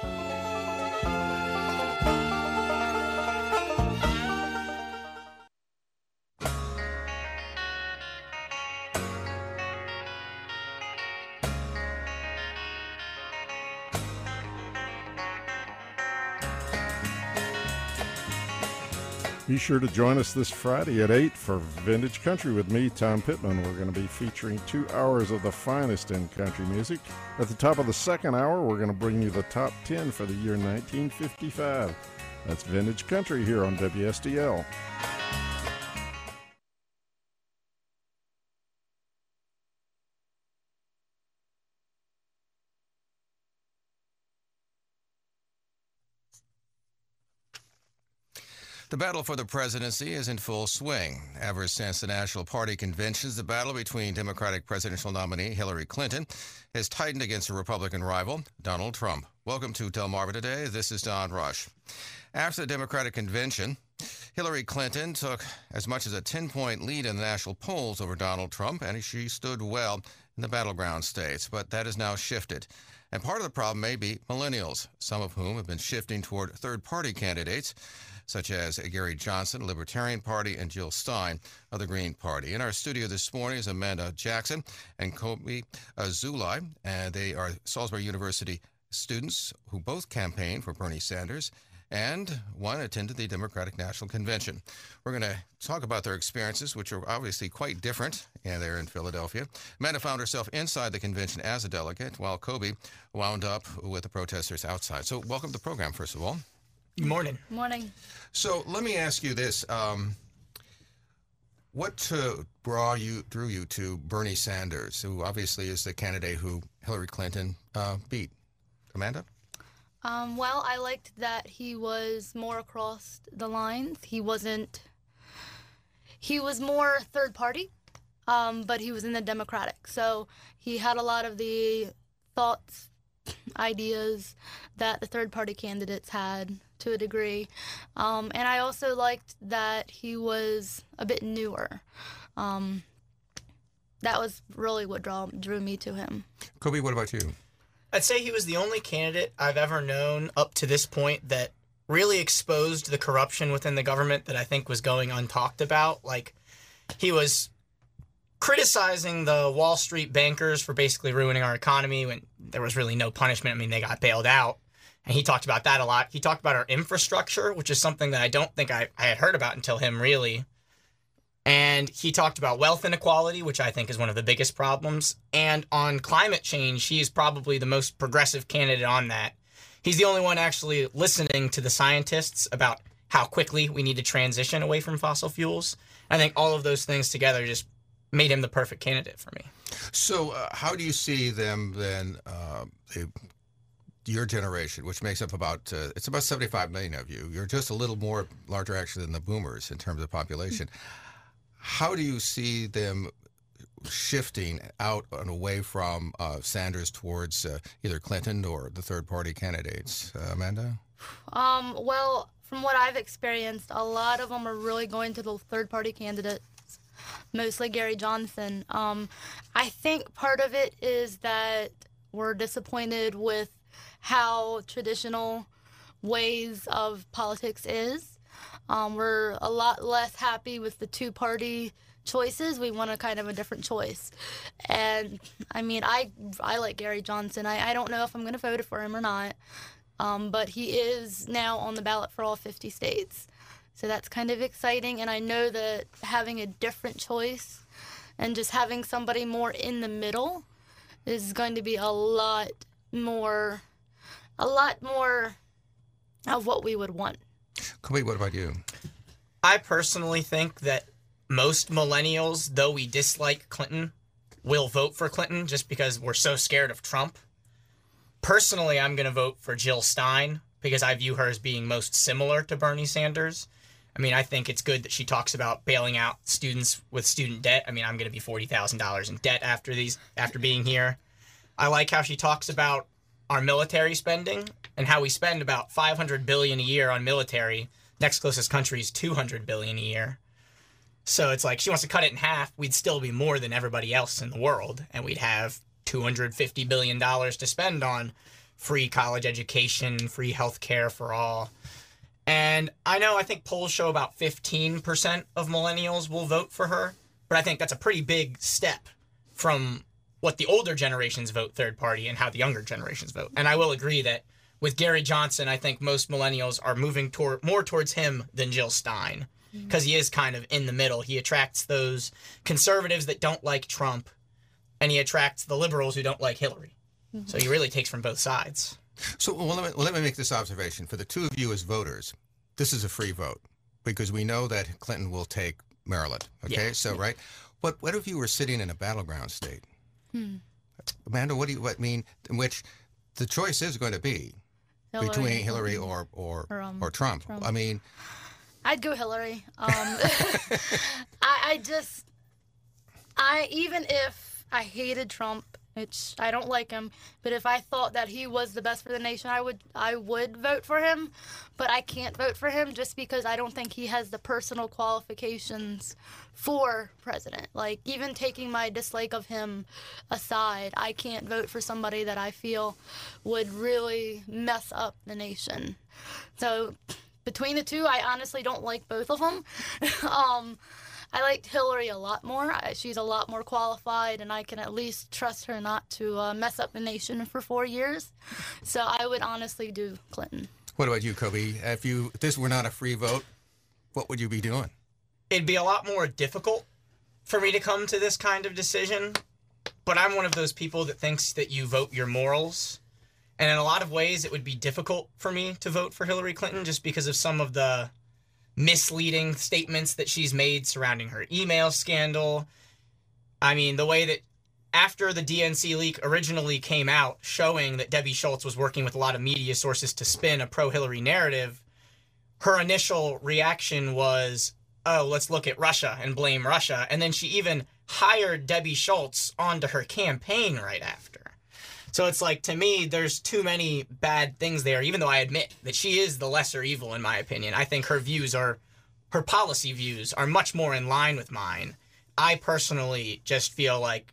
Be sure to join us this Friday at eight for Vintage Country with me, Tom Pittman. We're going to be featuring two hours of the finest in country music. At the top of the second hour, we're going to bring you the top ten for the year nineteen fifty-five. That's Vintage Country here on W S D L. The battle for the presidency is in full swing. Ever since the National Party conventions, the battle between Democratic presidential nominee Hillary Clinton has tightened against her Republican rival, Donald Trump. Welcome to Delmarva Today. This is Don Rush. After the Democratic convention, Hillary Clinton took as much as a ten-point lead in the national polls over Donald Trump, and she stood well in the battleground states. But that has now shifted. And part of the problem may be millennials, some of whom have been shifting toward third-party candidates, such as Gary Johnson, Libertarian Party, and Jill Stein of the Green Party. In our studio this morning is Amanda Jackson and Kobe uh, Zulai, and they are Salisbury University students who both campaigned for Bernie Sanders, and one attended the Democratic National Convention. We're going to talk about their experiences, which are obviously quite different, and they're in Philadelphia. Amanda found herself inside the convention as a delegate, while Kobe wound up with the protesters outside. So welcome to the program, first of all. Good morning. Morning. So let me ask you this. Um, What uh, draw you, drew you to Bernie Sanders, who obviously is the candidate who Hillary Clinton uh, beat? Amanda? Um, well, I liked that he was more across the lines. He wasn't, he was more third party, um, but he was in the Democratic. So he had a lot of the thoughts, ideas that the third party candidates had to a degree. Um, and I also liked that he was a bit newer. Um, that was really what draw, drew me to him. Kobe, what about you? I'd say he was the only candidate I've ever known up to this point that really exposed the corruption within the government that I think was going untalked about. Like, he was criticizing the Wall Street bankers for basically ruining our economy when there was really no punishment. I mean, they got bailed out. And he talked about that a lot. He talked about our infrastructure, which is something that I don't think I, I had heard about until him, really. And he talked about wealth inequality, which I think is one of the biggest problems. And on climate change, he is probably the most progressive candidate on that. He's the only one actually listening to the scientists about how quickly we need to transition away from fossil fuels. I think all of those things together just made him the perfect candidate for me. So uh, how do you see them then, uh, the, your generation, which makes up about, uh, it's about seventy-five million of you. You're just a little more larger actually than the boomers in terms of population. How do you see them shifting out and away from uh, Sanders towards uh, either Clinton or the third-party candidates? Uh, Amanda? Um, well, from what I've experienced, a lot of them are really going to the third-party candidates, mostly Gary Johnson. Um, I think part of it is that we're disappointed with how traditional ways of politics is. Um, we're a lot less happy with the two-party choices. We want a kind of a different choice. And, I mean, I I like Gary Johnson. I, I don't know if I'm going to vote for him or not, um, but he is now on the ballot for all fifty states. So that's kind of exciting, and I know that having a different choice and just having somebody more in the middle is going to be a lot more, a lot more of what we would want. Kobe, what about you? I personally think that most millennials, though we dislike Clinton, will vote for Clinton just because we're so scared of Trump. Personally, I'm going to vote for Jill Stein because I view her as being most similar to Bernie Sanders. I mean, I think it's good that she talks about bailing out students with student debt. I mean, I'm going to be forty thousand dollars in debt after these, after being here. I like how she talks about our military spending and how we spend about five hundred billion dollars a year on military. Next closest country is two hundred billion dollars a year. So it's like she wants to cut it in half. We'd still be more than everybody else in the world, and we'd have two hundred fifty billion dollars to spend on free college education, free health care for all. And I know I think polls show about fifteen percent of millennials will vote for her, but I think that's a pretty big step from what the older generations vote third party and how the younger generations vote. And I will agree that with Gary Johnson, I think most millennials are moving toward more towards him than Jill Stein because he is kind of in the middle. He attracts those conservatives that don't like Trump, and he attracts the liberals who don't like Hillary. Mm-hmm. So he really takes from both sides. So well, let, me, well, let me make this observation. For the two of you as voters, this is a free vote because we know that Clinton will take Maryland. Okay, yeah. so, right? But what if you were sitting in a battleground state? Hmm. Amanda, what do you what mean? In which the choice is going to be Hillary. between Hillary or or or, um, or Trump. Trump. I mean, I'd go Hillary. Um, I, I just, I even if I hated Trump, which I don't like him, but if I thought that he was the best for the nation, I would I would vote for him. But I can't vote for him just because I don't think he has the personal qualifications for president. Like, even taking my dislike of him aside, I can't vote for somebody that I feel would really mess up the nation. So between the two, I honestly don't like both of them. um, I liked Hillary a lot more. She's a lot more qualified, and I can at least trust her not to uh, mess up the nation for four years. So I would honestly do Clinton. What about you, Kobe? If you if this were not a free vote, what would you be doing? It'd be a lot more difficult for me to come to this kind of decision, but I'm one of those people that thinks that you vote your morals. And in a lot of ways, it would be difficult for me to vote for Hillary Clinton just because of some of the misleading statements that she's made surrounding her email scandal. I mean, the way that after the D N C leak originally came out showing that Debbie Schultz was working with a lot of media sources to spin a pro-Hillary narrative, her initial reaction was, oh, let's look at Russia and blame Russia. And then she even hired Debbie Schultz onto her campaign right after. So it's like, to me, there's too many bad things there, even though I admit that she is the lesser evil, in my opinion. I think her views are, her policy views are much more in line with mine. I personally just feel like,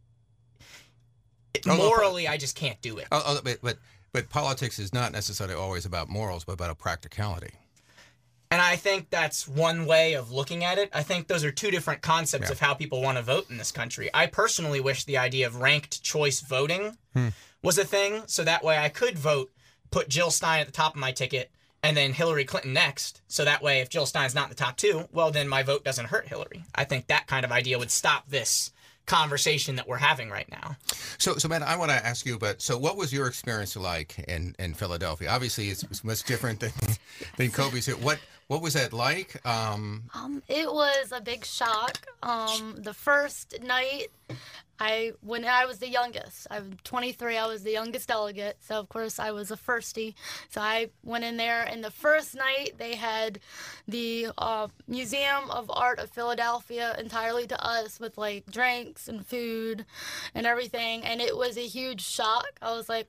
morally, I just can't do it. Oh, oh, but, but, but politics is not necessarily always about morals, but about a practicality. And I think that's one way of looking at it. I think those are two different concepts Yeah. of how people want to vote in this country. I personally wish the idea of ranked choice voting Hmm. was a thing, so that way I could vote, put Jill Stein at the top of my ticket, and then Hillary Clinton next. So that way, if Jill Stein's not in the top two, well, then my vote doesn't hurt Hillary. I think that kind of idea would stop this conversation that we're having right now. So, so Matt, I want to ask you about, so what was your experience like in, in Philadelphia? Obviously, it's, it's much different than, than Kobe's here. What, what was that like? Um, Um, it was a big shock. Um, the first night, I when I was the youngest, I'm twenty-three. I was the youngest delegate, so of course I was a firstie. So I went in there, and the first night they had the uh, Museum of Art of Philadelphia entirely to us with like drinks and food and everything, and it was a huge shock. I was like,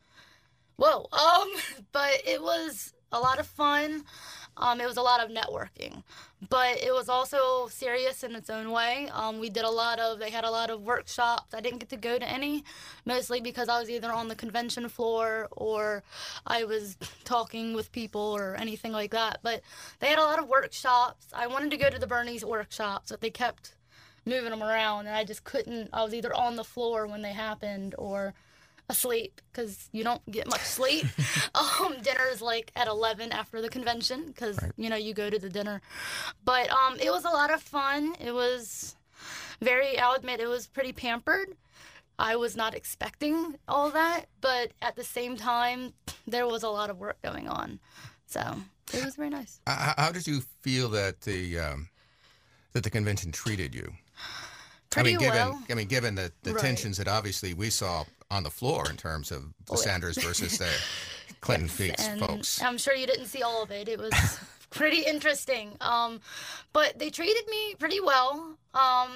whoa. Um, but it was a lot of fun. Um, it was a lot of networking, but it was also serious in its own way. Um, we did a lot of, they had a lot of workshops. I didn't get to go to any, mostly because I was either on the convention floor or I was talking with people or anything like that. But they had a lot of workshops. I wanted to go to the Bernie's workshops, but they kept moving them around, and I just couldn't. I was either on the floor when they happened or asleep, because you don't get much sleep. um, dinner is like at eleven after the convention, because, right. you know, you go to the dinner. But um, it was a lot of fun. It was very, I'll admit, it was pretty pampered. I was not expecting all that, but at the same time, there was a lot of work going on. So it was very nice. How, how did you feel that the um, that the convention treated you? Pretty I mean, given, well. I mean, given the, the Right. tensions that obviously we saw on the floor in terms of the Oh, yeah. Sanders versus the Clinton Yes, Feeks and folks. I'm sure you didn't see all of it. It was pretty interesting. Um, but they treated me pretty well. Um,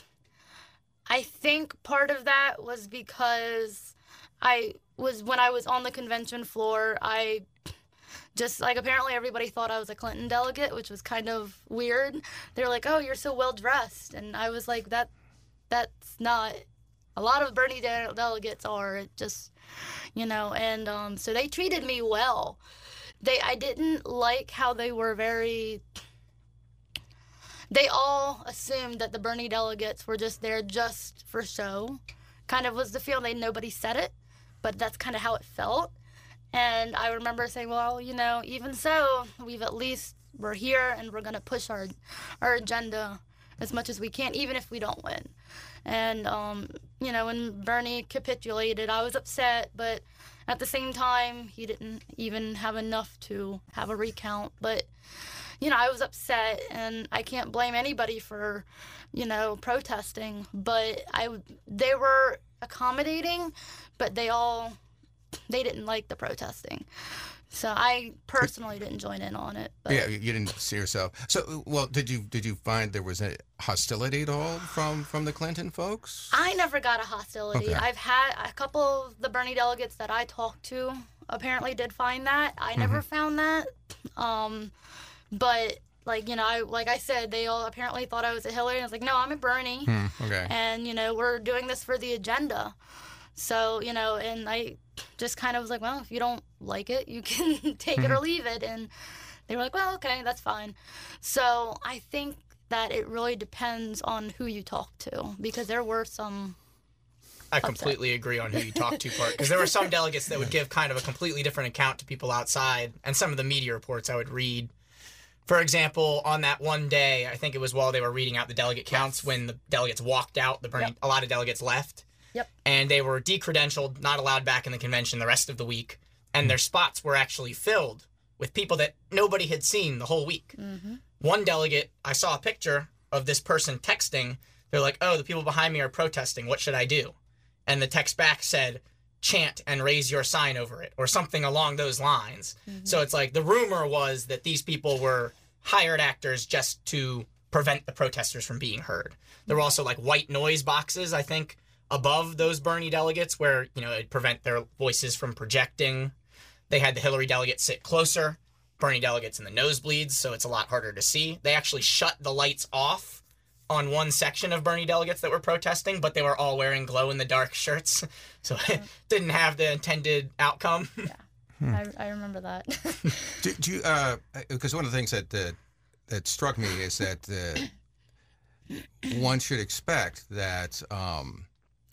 I think part of that was because I was, when I was on the convention floor, I just, like, apparently everybody thought I was a Clinton delegate, which was kind of weird. They were like, oh, you're so well dressed. And I was like, that, that's not, a lot of Bernie de- delegates are. It just, you know, and um, so they treated me well. They, I didn't like how they were very, they all assumed that the Bernie delegates were just there just for show. Kind of was the feeling. Nobody said it, but that's kind of how it felt. And I remember saying, well, you know, even so, we've at least, we're here and we're going to push our our agenda as much as we can, even if we don't win. And, um, you know, when Bernie capitulated, I was upset, but at the same time, he didn't even have enough to have a recount. But, you know, I was upset, and I can't blame anybody for, you know, protesting. But I, they were accommodating, but they all, they didn't like the protesting. So I personally didn't join in on it. But. Yeah, you didn't see yourself. So, well, did you did you find there was a hostility at all from, from the Clinton folks? I never got a hostility. Okay. I've had a couple of the Bernie delegates that I talked to apparently did find that. I never Mm-hmm. found that. Um, but, like, you know, I, like I said, they all apparently thought I was a Hillary. And I was like, no, I'm a Bernie. Hmm, okay. And, you know, we're doing this for the agenda. So, you know, and I just kind of was like, well, if you don't like it, you can take it or leave it. And they were like, well, okay, that's fine. So I think that it really depends on who you talk to, because there were some. I completely agree on who you talk to part, because there were some delegates that would give kind of a completely different account to people outside, and some of the media reports I would read. For example, on that one day, I think it was while they were reading out the delegate counts, Yes. when the delegates walked out, the Bernie, Yep. a lot of delegates left. Yep. And they were decredentialed, not allowed back in the convention the rest of the week, and their spots were actually filled with people that nobody had seen the whole week. Mm-hmm. One delegate, I saw a picture of this person texting. They're like, oh, the people behind me are protesting. What should I do? And the text back said, chant and raise your sign over it, or something along those lines. Mm-hmm. So it's like the rumor was that these people were hired actors just to prevent the protesters from being heard. There were also like white noise boxes, I think, above those Bernie delegates where, you know, it'd prevent their voices from projecting. They had the Hillary delegates sit closer, Bernie delegates in the nosebleeds, so it's a lot harder to see. They actually shut the lights off on one section of Bernie delegates that were protesting, but they were all wearing glow-in-the-dark shirts, so it didn't have the intended outcome. Yeah, Hmm. I, I remember that. Do, do you, uh, because one of the things that uh, that struck me is that uh, one should expect that um,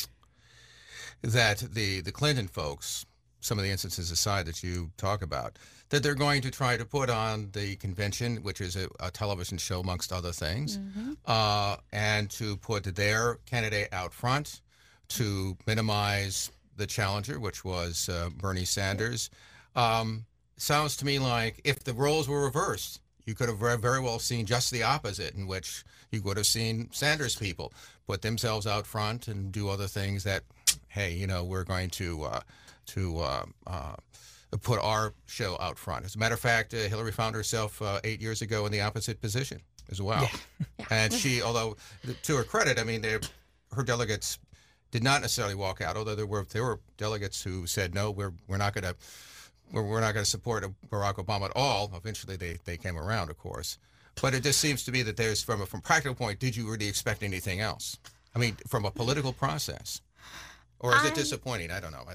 that the the Clinton folks, some of the instances aside that you talk about, that they're going to try to put on the convention, which is a, a television show amongst other things, Mm-hmm. uh, and to put their candidate out front to minimize the challenger, which was uh, Bernie Sanders. Um, sounds to me like if the roles were reversed, you could have very, very well seen just the opposite, in which you would have seen Sanders people put themselves out front and do other things that, hey, you know, we're going to uh, to uh, uh, put our show out front. As a matter of fact, uh, Hillary found herself uh, eight years ago in the opposite position as well. Yeah. And she, although to her credit, I mean, they, her delegates did not necessarily walk out, although there were there were delegates who said, no, we're we're not going to we're, we're not going to support Barack Obama at all. Eventually, they, they came around, of course. But it just seems to me that there's, from a from a practical point, did you really expect anything else? I mean, from a political process, or is I, it disappointing? I don't know. I,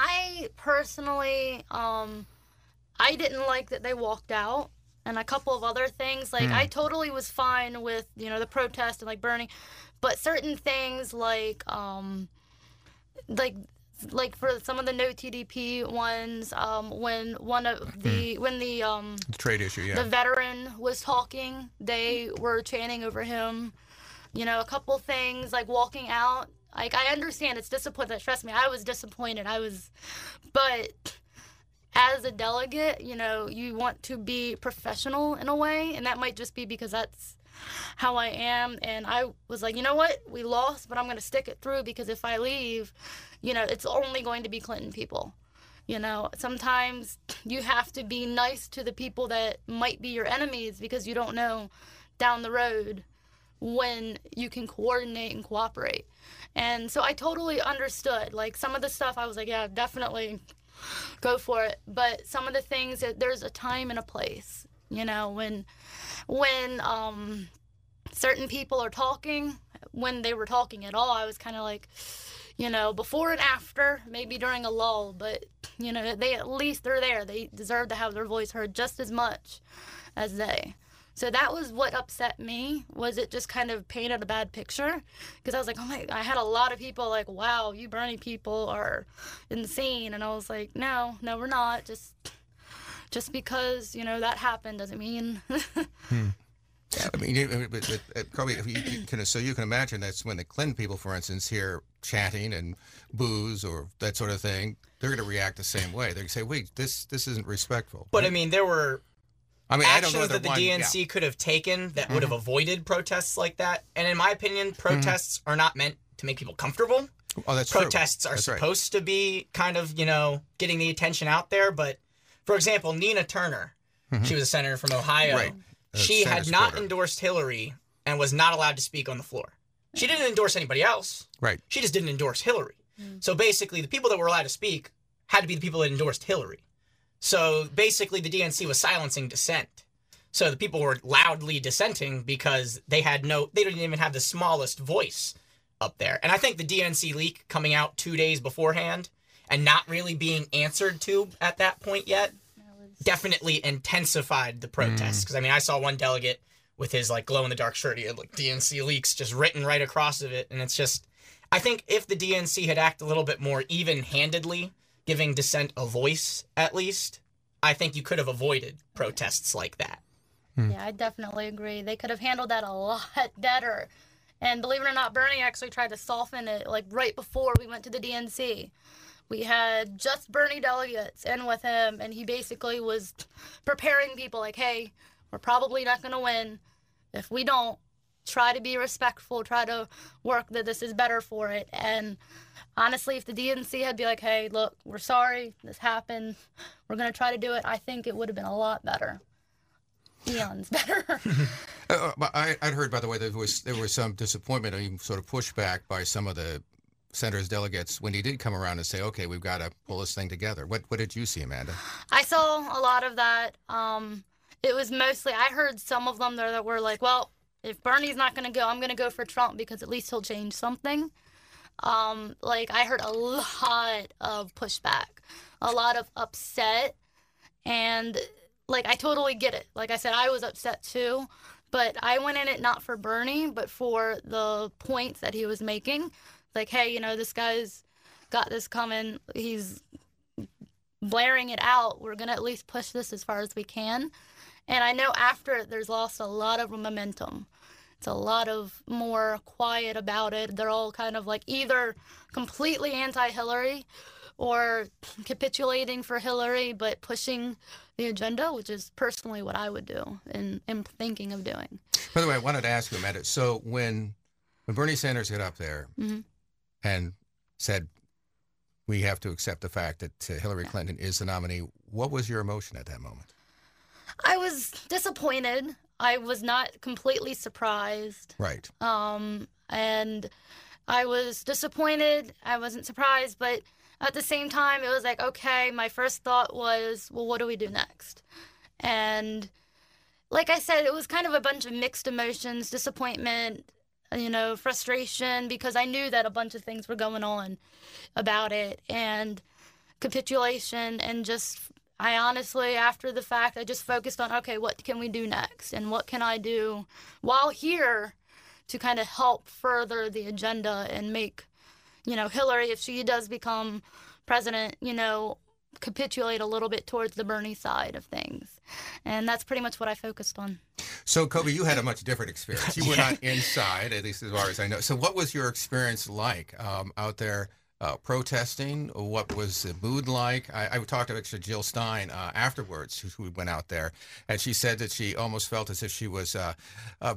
I personally, um, I didn't like that they walked out, and a couple of other things. Like, Hmm. I totally was fine with, you know, the protest and, like, Bernie, but certain things like, um, like, like for some of the no T D P ones, um, when one of the, when the, um, the trade issue, yeah. the veteran was talking, they were chanting over him. You know, a couple things like walking out. Like, I understand it's disappointing. Trust me, I was disappointed. I was, but as a delegate, you know, you want to be professional in a way, and that might just be because that's how I am. And I was like, you know what, we lost, but I'm going to stick it through, because if I leave, you know, it's only going to be Clinton people. You know, sometimes you have to be nice to the people that might be your enemies, because you don't know down the road when you can coordinate and cooperate. And so I totally understood. Like, some of the stuff I was like, yeah, definitely go for it. But some of the things, that there's a time and a place. You know, when when um, certain people are talking, when they were talking at all, I was kind of like, you know, before and after, maybe during a lull, but, you know, they at least, they're there. They deserve to have their voice heard just as much as they. So that was what upset me, was it just kind of painted a bad picture. Because I was like, oh my, I had a lot of people like, wow, you Bernie people are insane. And I was like, no, no, we're not. Just just because, you know, that happened doesn't mean. hmm. I mean, it, it, it, it probably, if you, you can, so you can imagine that's when the Clinton people, for instance, hear chanting and boos or that sort of thing, they're going to react the same way. They're going to say, wait, this this isn't respectful. But, I mean, there were I mean, actions I don't know that the one, D N C yeah. could have taken that Mm-hmm. would have avoided protests like that. And in my opinion, protests mm-hmm. are not meant to make people comfortable. Oh, that's Protests true. are That's supposed right. to be kind of, you know, getting the attention out there. But, for example, Nina Turner, Mhm. she was a senator from Ohio. Right. Uh, She Sanders had not supporter. endorsed Hillary and was not allowed to speak on the floor. She didn't endorse anybody else. Right. She just didn't endorse Hillary. Mm. So basically, the people that were allowed to speak had to be the people that endorsed Hillary. So basically, the D N C was silencing dissent. So the people were loudly dissenting because they had no, they didn't even have the smallest voice up there. And I think the D N C leak coming out two days beforehand and not really being answered to at that point yet definitely intensified the protests. Because, mm. I mean, I saw one delegate with his, like, glow-in-the-dark shirt. He had, like, D N C leaks just written right across of it. And it's just, I think if the D N C had acted a little bit more even-handedly, giving dissent a voice, at least, I think you could have avoided protests like that. Yeah, I definitely agree. They could have handled that a lot better. And believe it or not, Bernie actually tried to soften it, like, right before we went to the D N C. we had just Bernie delegates in with him, and he basically was preparing people like, hey, we're probably not going to win. If we don't, try to be respectful, try to work that this is better for it. And honestly, if the D N C had be like, hey, look, we're sorry, this happened, we're going to try to do it, I think it would have been a lot better. Eons better. uh, I, I'd heard, by the way, there was there was some disappointment or even sort of pushback by some of the senator's delegates when he did come around and say, okay, we've got to pull this thing together. What what did you see, Amanda? I saw a lot of that. Um, it was mostly, I heard some of them there that were like, well, if Bernie's not going to go, I'm going to go for Trump because at least he'll change something. Um, like, I heard a lot of pushback, a lot of upset, and, like, I totally get it. Like I said, I was upset too, but I went in it not for Bernie, but for the points that he was making. Like, hey, you know, this guy's got this coming. He's blaring it out. We're going to at least push this as far as we can. And I know after it, there's lost a lot of momentum. It's a lot of more quiet about it. They're all kind of like either completely anti-Hillary or capitulating for Hillary, but pushing the agenda, which is personally what I would do and am thinking of doing. By the way, I wanted to ask you, Amanda, so when, when Bernie Sanders got up there mm-hmm. and said, we have to accept the fact that uh, Hillary Clinton is the nominee, what was your emotion at that moment? I was disappointed. I was not completely surprised. Right. Um, and I was disappointed. I wasn't surprised, but at the same time, it was like, okay, my first thought was, well, what do we do next? And like I said, it was kind of a bunch of mixed emotions, disappointment, you know, frustration, because I knew that a bunch of things were going on about it, and capitulation, and just, I honestly, after the fact, I just focused on, okay, what can we do next? And what can I do while here to kind of help further the agenda and make, you know, Hillary, if she does become president, you know, capitulate a little bit towards the Bernie side of things. And that's pretty much what I focused on. So, Kobe, you had a much different experience. You were not inside, at least as far as I know. So what was your experience like um, out there uh, protesting? What was the mood like? I, I talked to actually Jill Stein uh, afterwards, who, who went out there, and she said that she almost felt as if she was uh, uh,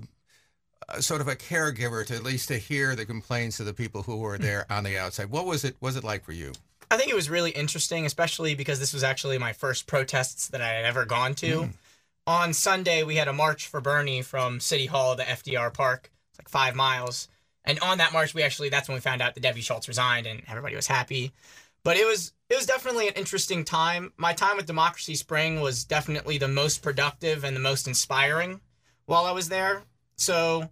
sort of a caregiver to at least to hear the complaints of the people who were there on the outside. What was it, was it like for you? I think it was really interesting, especially because this was actually my first protests that I had ever gone to. Mm. On Sunday, we had a march for Bernie from City Hall to F D R Park. It's like five miles. And on that march, we actually, that's when we found out that Debbie Schultz resigned and everybody was happy. But it was it was definitely an interesting time. My time with Democracy Spring was definitely the most productive and the most inspiring while I was there. So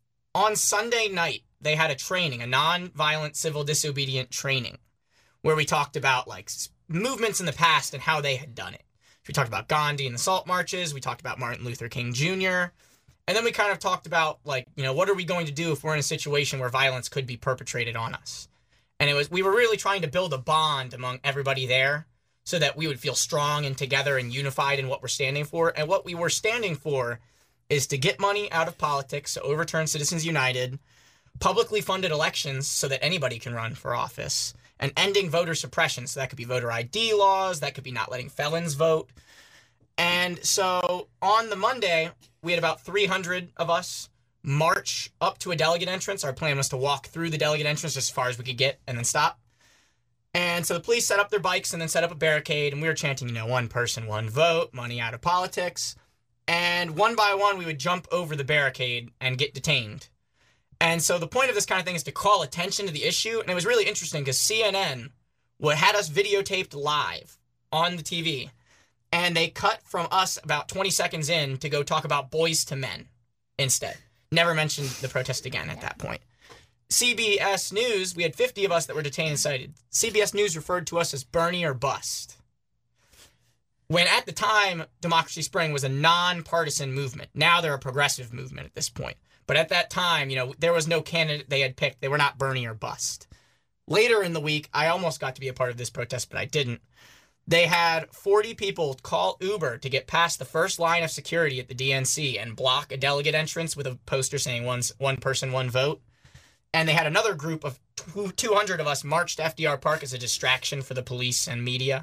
on Sunday night, they had a training, a non-violent civil disobedient training, where we talked about like movements in the past and how they had done it. We talked about Gandhi and the salt marches. We talked about Martin Luther King Junior And then we kind of talked about like, you know, what are we going to do if we're in a situation where violence could be perpetrated on us? And it was, we were really trying to build a bond among everybody there so that we would feel strong and together and unified in what we're standing for. And what we were standing for is to get money out of politics, to overturn Citizens United, publicly funded elections so that anybody can run for office, and ending voter suppression. So that could be voter I D laws, that could be not letting felons vote. And so on the Monday, we had about three hundred of us march up to a delegate entrance. Our plan was to walk through the delegate entrance just as far as we could get and then stop. And so the police set up their bikes and then set up a barricade, and we were chanting, you know, one person, one vote, money out of politics. And one by one, we would jump over the barricade and get detained. And so the point of this kind of thing is to call attention to the issue. And it was really interesting because C N N had us videotaped live on the T V. And they cut from us about twenty seconds in to go talk about Boys to Men instead. Never mentioned the protest again at that point. C B S News, we had fifty of us that were detained and cited. C B S News referred to us as Bernie or bust. When at the time, Democracy Spring was a nonpartisan movement. Now they're a progressive movement at this point. But at that time, you know, there was no candidate they had picked. They were not Bernie or bust. Later in the week, I almost got to be a part of this protest, but I didn't. They had forty people call Uber to get past the first line of security at the D N C and block a delegate entrance with a poster saying one, one person, one vote. and they had another group of two hundred of us march to F D R Park as a distraction for the police and media.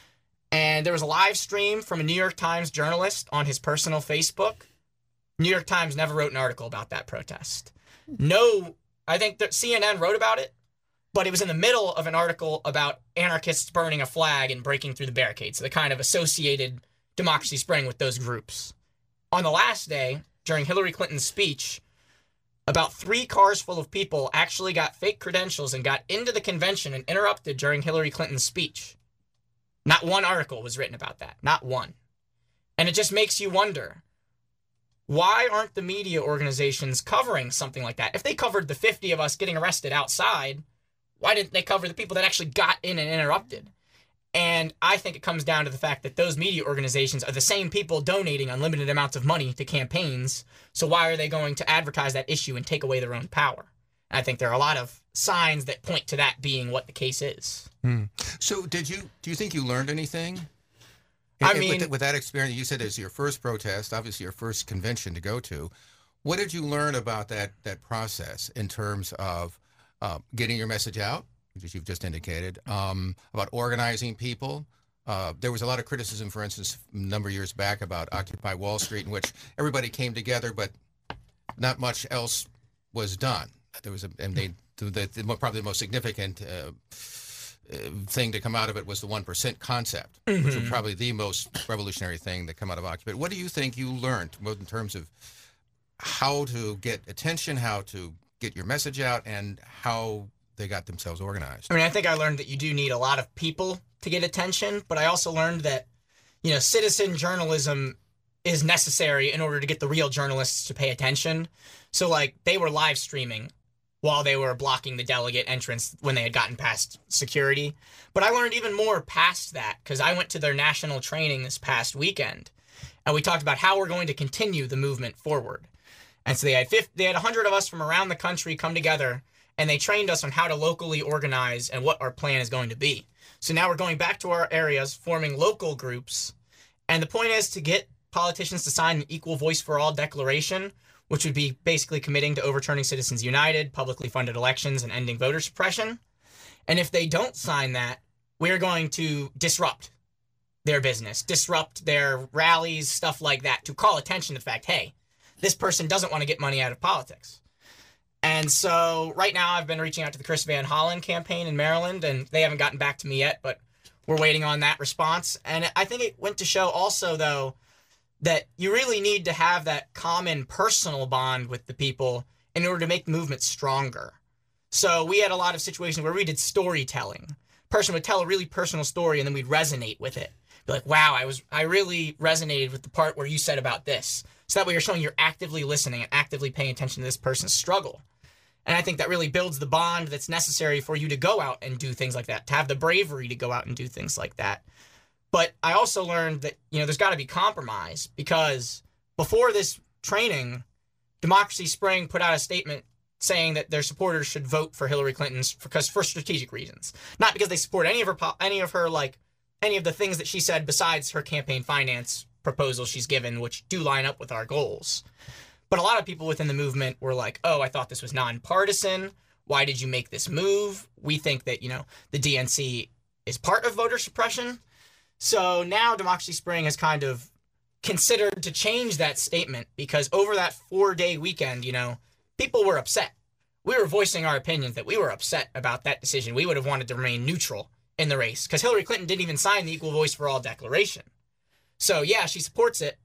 And there was a live stream from a New York Times journalist on his personal Facebook. New York Times never wrote an article about that protest. No, I think that C N N wrote about it, but it was in the middle of an article about anarchists burning a flag and breaking through the barricades. So they kind of associated Democracy Spring with those groups. On the last day, during Hillary Clinton's speech, about three cars full of people actually got fake credentials and got into the convention and interrupted during Hillary Clinton's speech. Not one article was written about that. Not one. And it just makes you wonder, why aren't the media organizations covering something like that? If they covered the fifty of us getting arrested outside, why didn't they cover the people that actually got in and interrupted? And I think it comes down to the fact that those media organizations are the same people donating unlimited amounts of money to campaigns. So why are they going to advertise that issue and take away their own power? And I think there are a lot of signs that point to that being what the case is. Hmm. So did you, do you think you learned anything? I And mean, with, with that experience, you said it's your first protest, obviously your first convention to go to. What did you learn about that that process in terms of uh, getting your message out, which you've just indicated, um, about organizing people? Uh, there was a lot of criticism, for instance, a number of years back about Occupy Wall Street, in which everybody came together, but not much else was done. There was a, and they, the, the probably the most significant uh, thing to come out of it was the one percent concept, mm-hmm. which was probably the most revolutionary thing that come out of Occupy. What do you think you learned, both in terms of how to get attention, how to get your message out, and how they got themselves organized? I mean, I think I learned that you do need a lot of people to get attention, but I also learned that, you know, citizen journalism is necessary in order to get the real journalists to pay attention. So, like, they were live streaming while they were blocking the delegate entrance when they had gotten past security. But I learned even more past that, because I went to their national training this past weekend, and we talked about how we're going to continue the movement forward. And so they had fifty, they had one hundred of us from around the country come together, and they trained us on how to locally organize and what our plan is going to be. So now we're going back to our areas, forming local groups, and the point is to get politicians to sign an Equal Voice for All declaration, which would be basically committing to overturning Citizens United, publicly funded elections, and ending voter suppression. And if they don't sign that, we're going to disrupt their business, disrupt their rallies, stuff like that, to call attention to the fact, hey, this person doesn't want to get money out of politics. And so right now I've been reaching out to the Chris Van Hollen campaign in Maryland, and they haven't gotten back to me yet, but we're waiting on that response. And I think it went to show also, though, that you really need to have that common personal bond with the people in order to make the movement stronger. So we had a lot of situations where we did storytelling. A person would tell a really personal story, and then we'd resonate with it. Be like, wow, I was I really resonated with the part where you said about this. So that way you're showing you're actively listening and actively paying attention to this person's struggle. And I think that really builds the bond that's necessary for you to go out and do things like that, to have the bravery to go out and do things like that. But I also learned that, you know, there's got to be compromise, because before this training, Democracy Spring put out a statement saying that their supporters should vote for Hillary Clinton because for strategic reasons, not because they support any of her any of her like any of the things that she said besides her campaign finance proposals she's given, which do line up with our goals. But a lot of people within the movement were like, "Oh, I thought this was nonpartisan. Why did you make this move? We think that, you know, the D N C is part of voter suppression." So now Democracy Spring has kind of considered to change that statement, because over that four-day weekend, you know, people were upset. We were voicing our opinions that we were upset about that decision. We would have wanted to remain neutral in the race, because Hillary Clinton didn't even sign the Equal Voice for All declaration. So yeah, she supports it,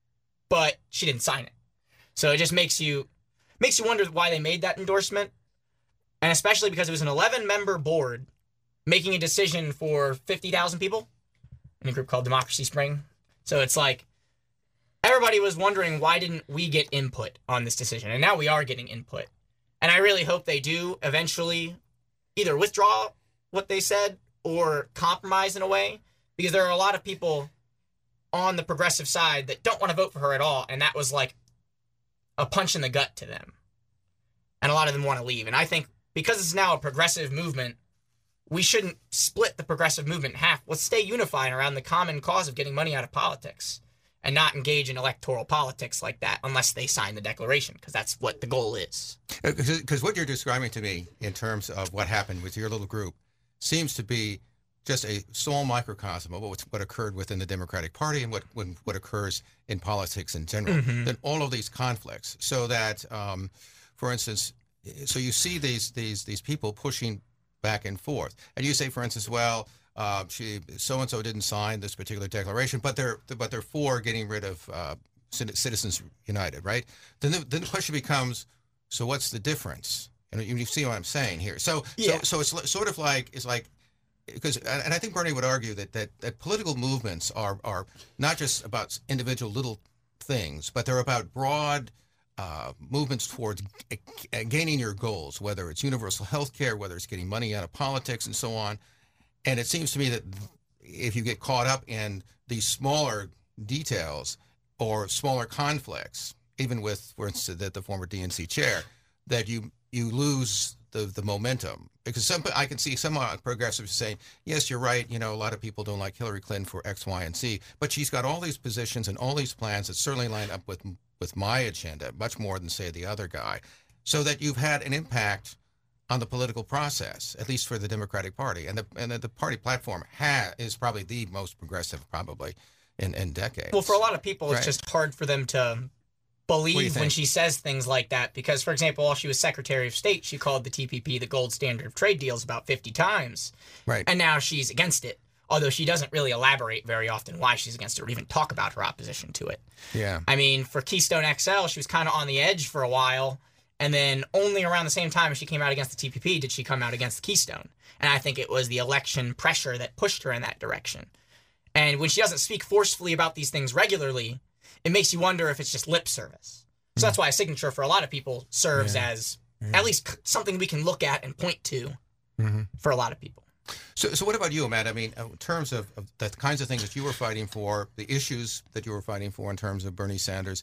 but she didn't sign it. So it just makes you makes you wonder why they made that endorsement, and especially because it was an eleven-member board making a decision for fifty thousand people in a group called Democracy Spring. So it's like everybody was wondering, why didn't we get input on this decision? And now we are getting input. And I really hope they do eventually either withdraw what they said or compromise in a way, because there are a lot of people on the progressive side that don't want to vote for her at all, and that was like a punch in the gut to them. And a lot of them want to leave. And I think because it's now a progressive movement, we shouldn't split the progressive movement in half. Let's stay unified around the common cause of getting money out of politics and not engage in electoral politics like that unless they sign the declaration, because that's what the goal is. Because what you're describing to me in terms of what happened with your little group seems to be just a small microcosm of what, what occurred within the Democratic Party and what when, what occurs in politics in general. Mm-hmm. Then all of these conflicts, so that, um, for instance, so you see these these these people pushing back and forth, and you say, for instance, well, uh, she so and so didn't sign this particular declaration, but they're but they're for getting rid of uh, Citizens United, right? Then the, then the question becomes, so what's the difference? And you, you see what I'm saying here. So Yeah. so so it's sort of like it's like. Because, and I think Bernie would argue that, that, that political movements are, are not just about individual little things, but they're about broad uh, movements towards g- g- gaining your goals, whether it's universal health care, whether it's getting money out of politics and so on. And it seems to me that if you get caught up in these smaller details or smaller conflicts, even with, for instance, the, the former D N C chair, that you you lose the, the momentum. Because some, I can see some uh, progressives saying, yes, you're right, you know, a lot of people don't like Hillary Clinton for X, Y, and Z, but she's got all these positions and all these plans that certainly line up with with my agenda, much more than, say, the other guy, so that you've had an impact on the political process, at least for the Democratic Party. And the and the, the party platform ha, is probably the most progressive, probably, in, in decades. Well, for a lot of people, it's Right. just hard for them to What do you believe when think? she says things like that. Because, for example, while she was Secretary of State, she called the T P P the gold standard of trade deals about fifty times. Right. And now she's against it, although she doesn't really elaborate very often why she's against it or even talk about her opposition to it. Yeah. I mean, for Keystone X L, she was kind of on the edge for a while, and then only around the same time as she came out against the T P P did she come out against the Keystone. And I think it was the election pressure that pushed her in that direction. And when she doesn't speak forcefully about these things regularly, it makes you wonder if it's just lip service. So that's why a signature for a lot of people serves Yeah. as at least c- something we can look at and point to Mm-hmm. for a lot of people. So, so what about you, Matt? I mean, in terms of, of the kinds of things that you were fighting for, the issues that you were fighting for in terms of Bernie Sanders,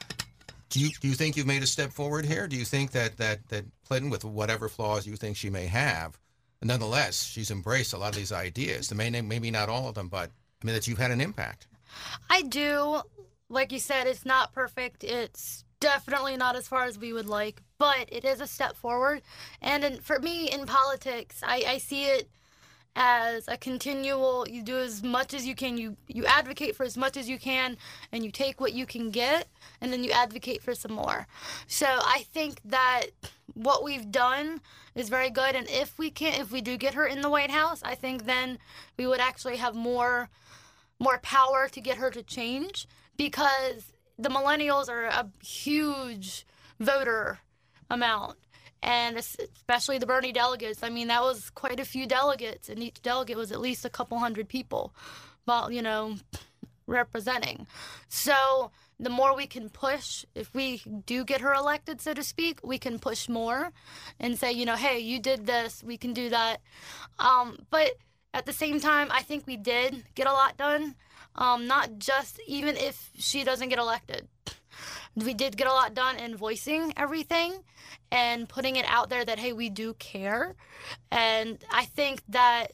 do you do you think you've made a step forward here? Do you think that that that Clinton, with whatever flaws you think she may have, nonetheless, she's embraced a lot of these ideas? The main, maybe not all of them, but I mean that you've had an impact. I do. Like you said, it's not perfect. It's definitely not as far as we would like, but it is a step forward. And in, for me, in politics, I, I see it as a continual, you do as much as you can, you, you advocate for as much as you can, and you take what you can get, and then you advocate for some more. So I think that what we've done is very good, and if we can, if we do get her in the White House, I think then we would actually have more more power to get her to change, because the millennials are a huge voter amount, and especially the Bernie delegates. I mean, that was quite a few delegates, and each delegate was at least a couple hundred people, well, you know, representing. So the more we can push, if we do get her elected, so to speak, we can push more and say, you know, hey, you did this, we can do that. Um, but at the same time, I think we did get a lot done. Um, not just even if she doesn't get elected. We did get a lot done in voicing everything and putting it out there that, hey, we do care. And I think that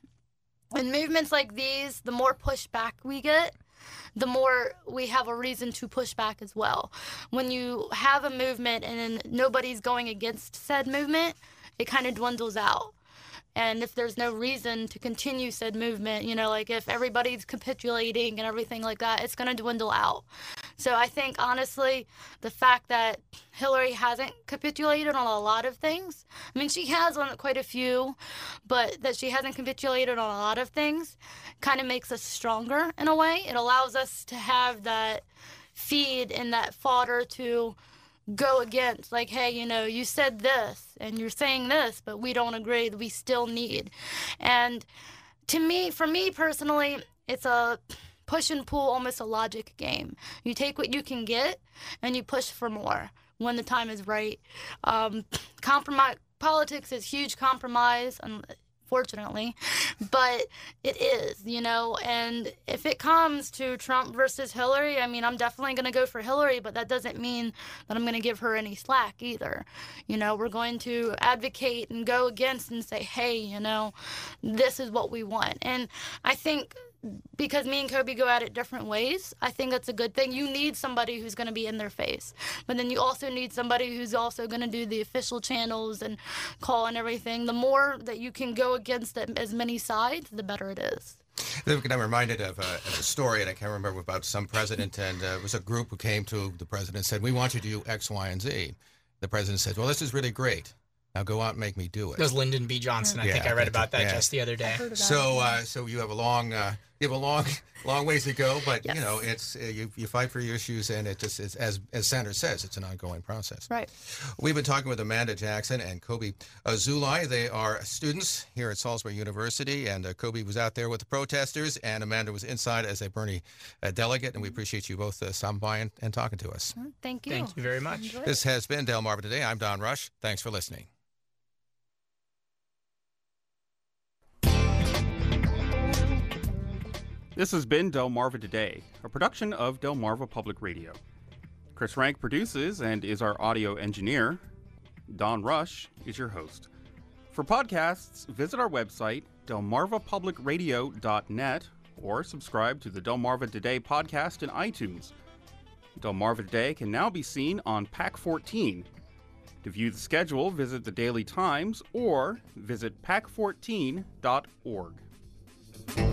in movements like these, the more pushback we get, the more we have a reason to push back as well. When you have a movement and then nobody's going against said movement, it kind of dwindles out. And if there's no reason to continue said movement, you know, like if everybody's capitulating and everything like that, it's going to dwindle out. So I think, honestly, the fact that Hillary hasn't capitulated on a lot of things, I mean, she has on quite a few, but that she hasn't capitulated on a lot of things kind of makes us stronger in a way. It allows us to have that feed and that fodder to go against, like, hey, you know, you said this and you're saying this, but we don't agree, we still need. And to me, for me personally, it's a push and pull, almost a logic game. You take what you can get and you push for more when the time is right. Um, compromise, politics is huge compromise, unfortunately, but it is, you know, and if it comes to Trump versus Hillary, I mean, I'm definitely going to go for Hillary, but that doesn't mean that I'm going to give her any slack either. You know, we're going to advocate and go against and say, hey, you know, this is what we want. And I think because me and Kobe go at it different ways, I think that's a good thing. You need somebody who's going to be in their face, but then you also need somebody who's also going to do the official channels and call and everything. The more that you can go against it, as many sides, the better it is. I'm reminded of a, of a story, and I can't remember, about some president, and uh, it was a group who came to the president and said, we want you to do X, Y, and Z. The president said, well, this is really great. Now go out and make me do it. It was Lyndon B. Johnson. I Yeah, think I read about that yeah. just the other day. So, uh, so you have a long, uh, you have a long, long ways to go. But Yes. you know, it's uh, you, you fight for your issues, and it just is, as as Sanders says, it's an ongoing process. Right. We've been talking with Amanda Jackson and Kobe uh, Zulai. They are students here at Salisbury University, and uh, Kobe was out there with the protesters, and Amanda was inside as a Bernie uh, delegate. And we appreciate you both uh, stopping by and, and talking to us. Thank you. Thank you very much. Enjoy it. This has been Delmarva Today. I'm Don Rush. Thanks for listening. This has been Delmarva Today, a production of Delmarva Public Radio. Chris Rank produces and is our audio engineer. Don Rush is your host. For podcasts, visit our website, delmarva public radio dot net, or subscribe to the Delmarva Today podcast in iTunes. Delmarva Today can now be seen on PAC fourteen. To view the schedule, visit the Daily Times or visit pac fourteen dot org.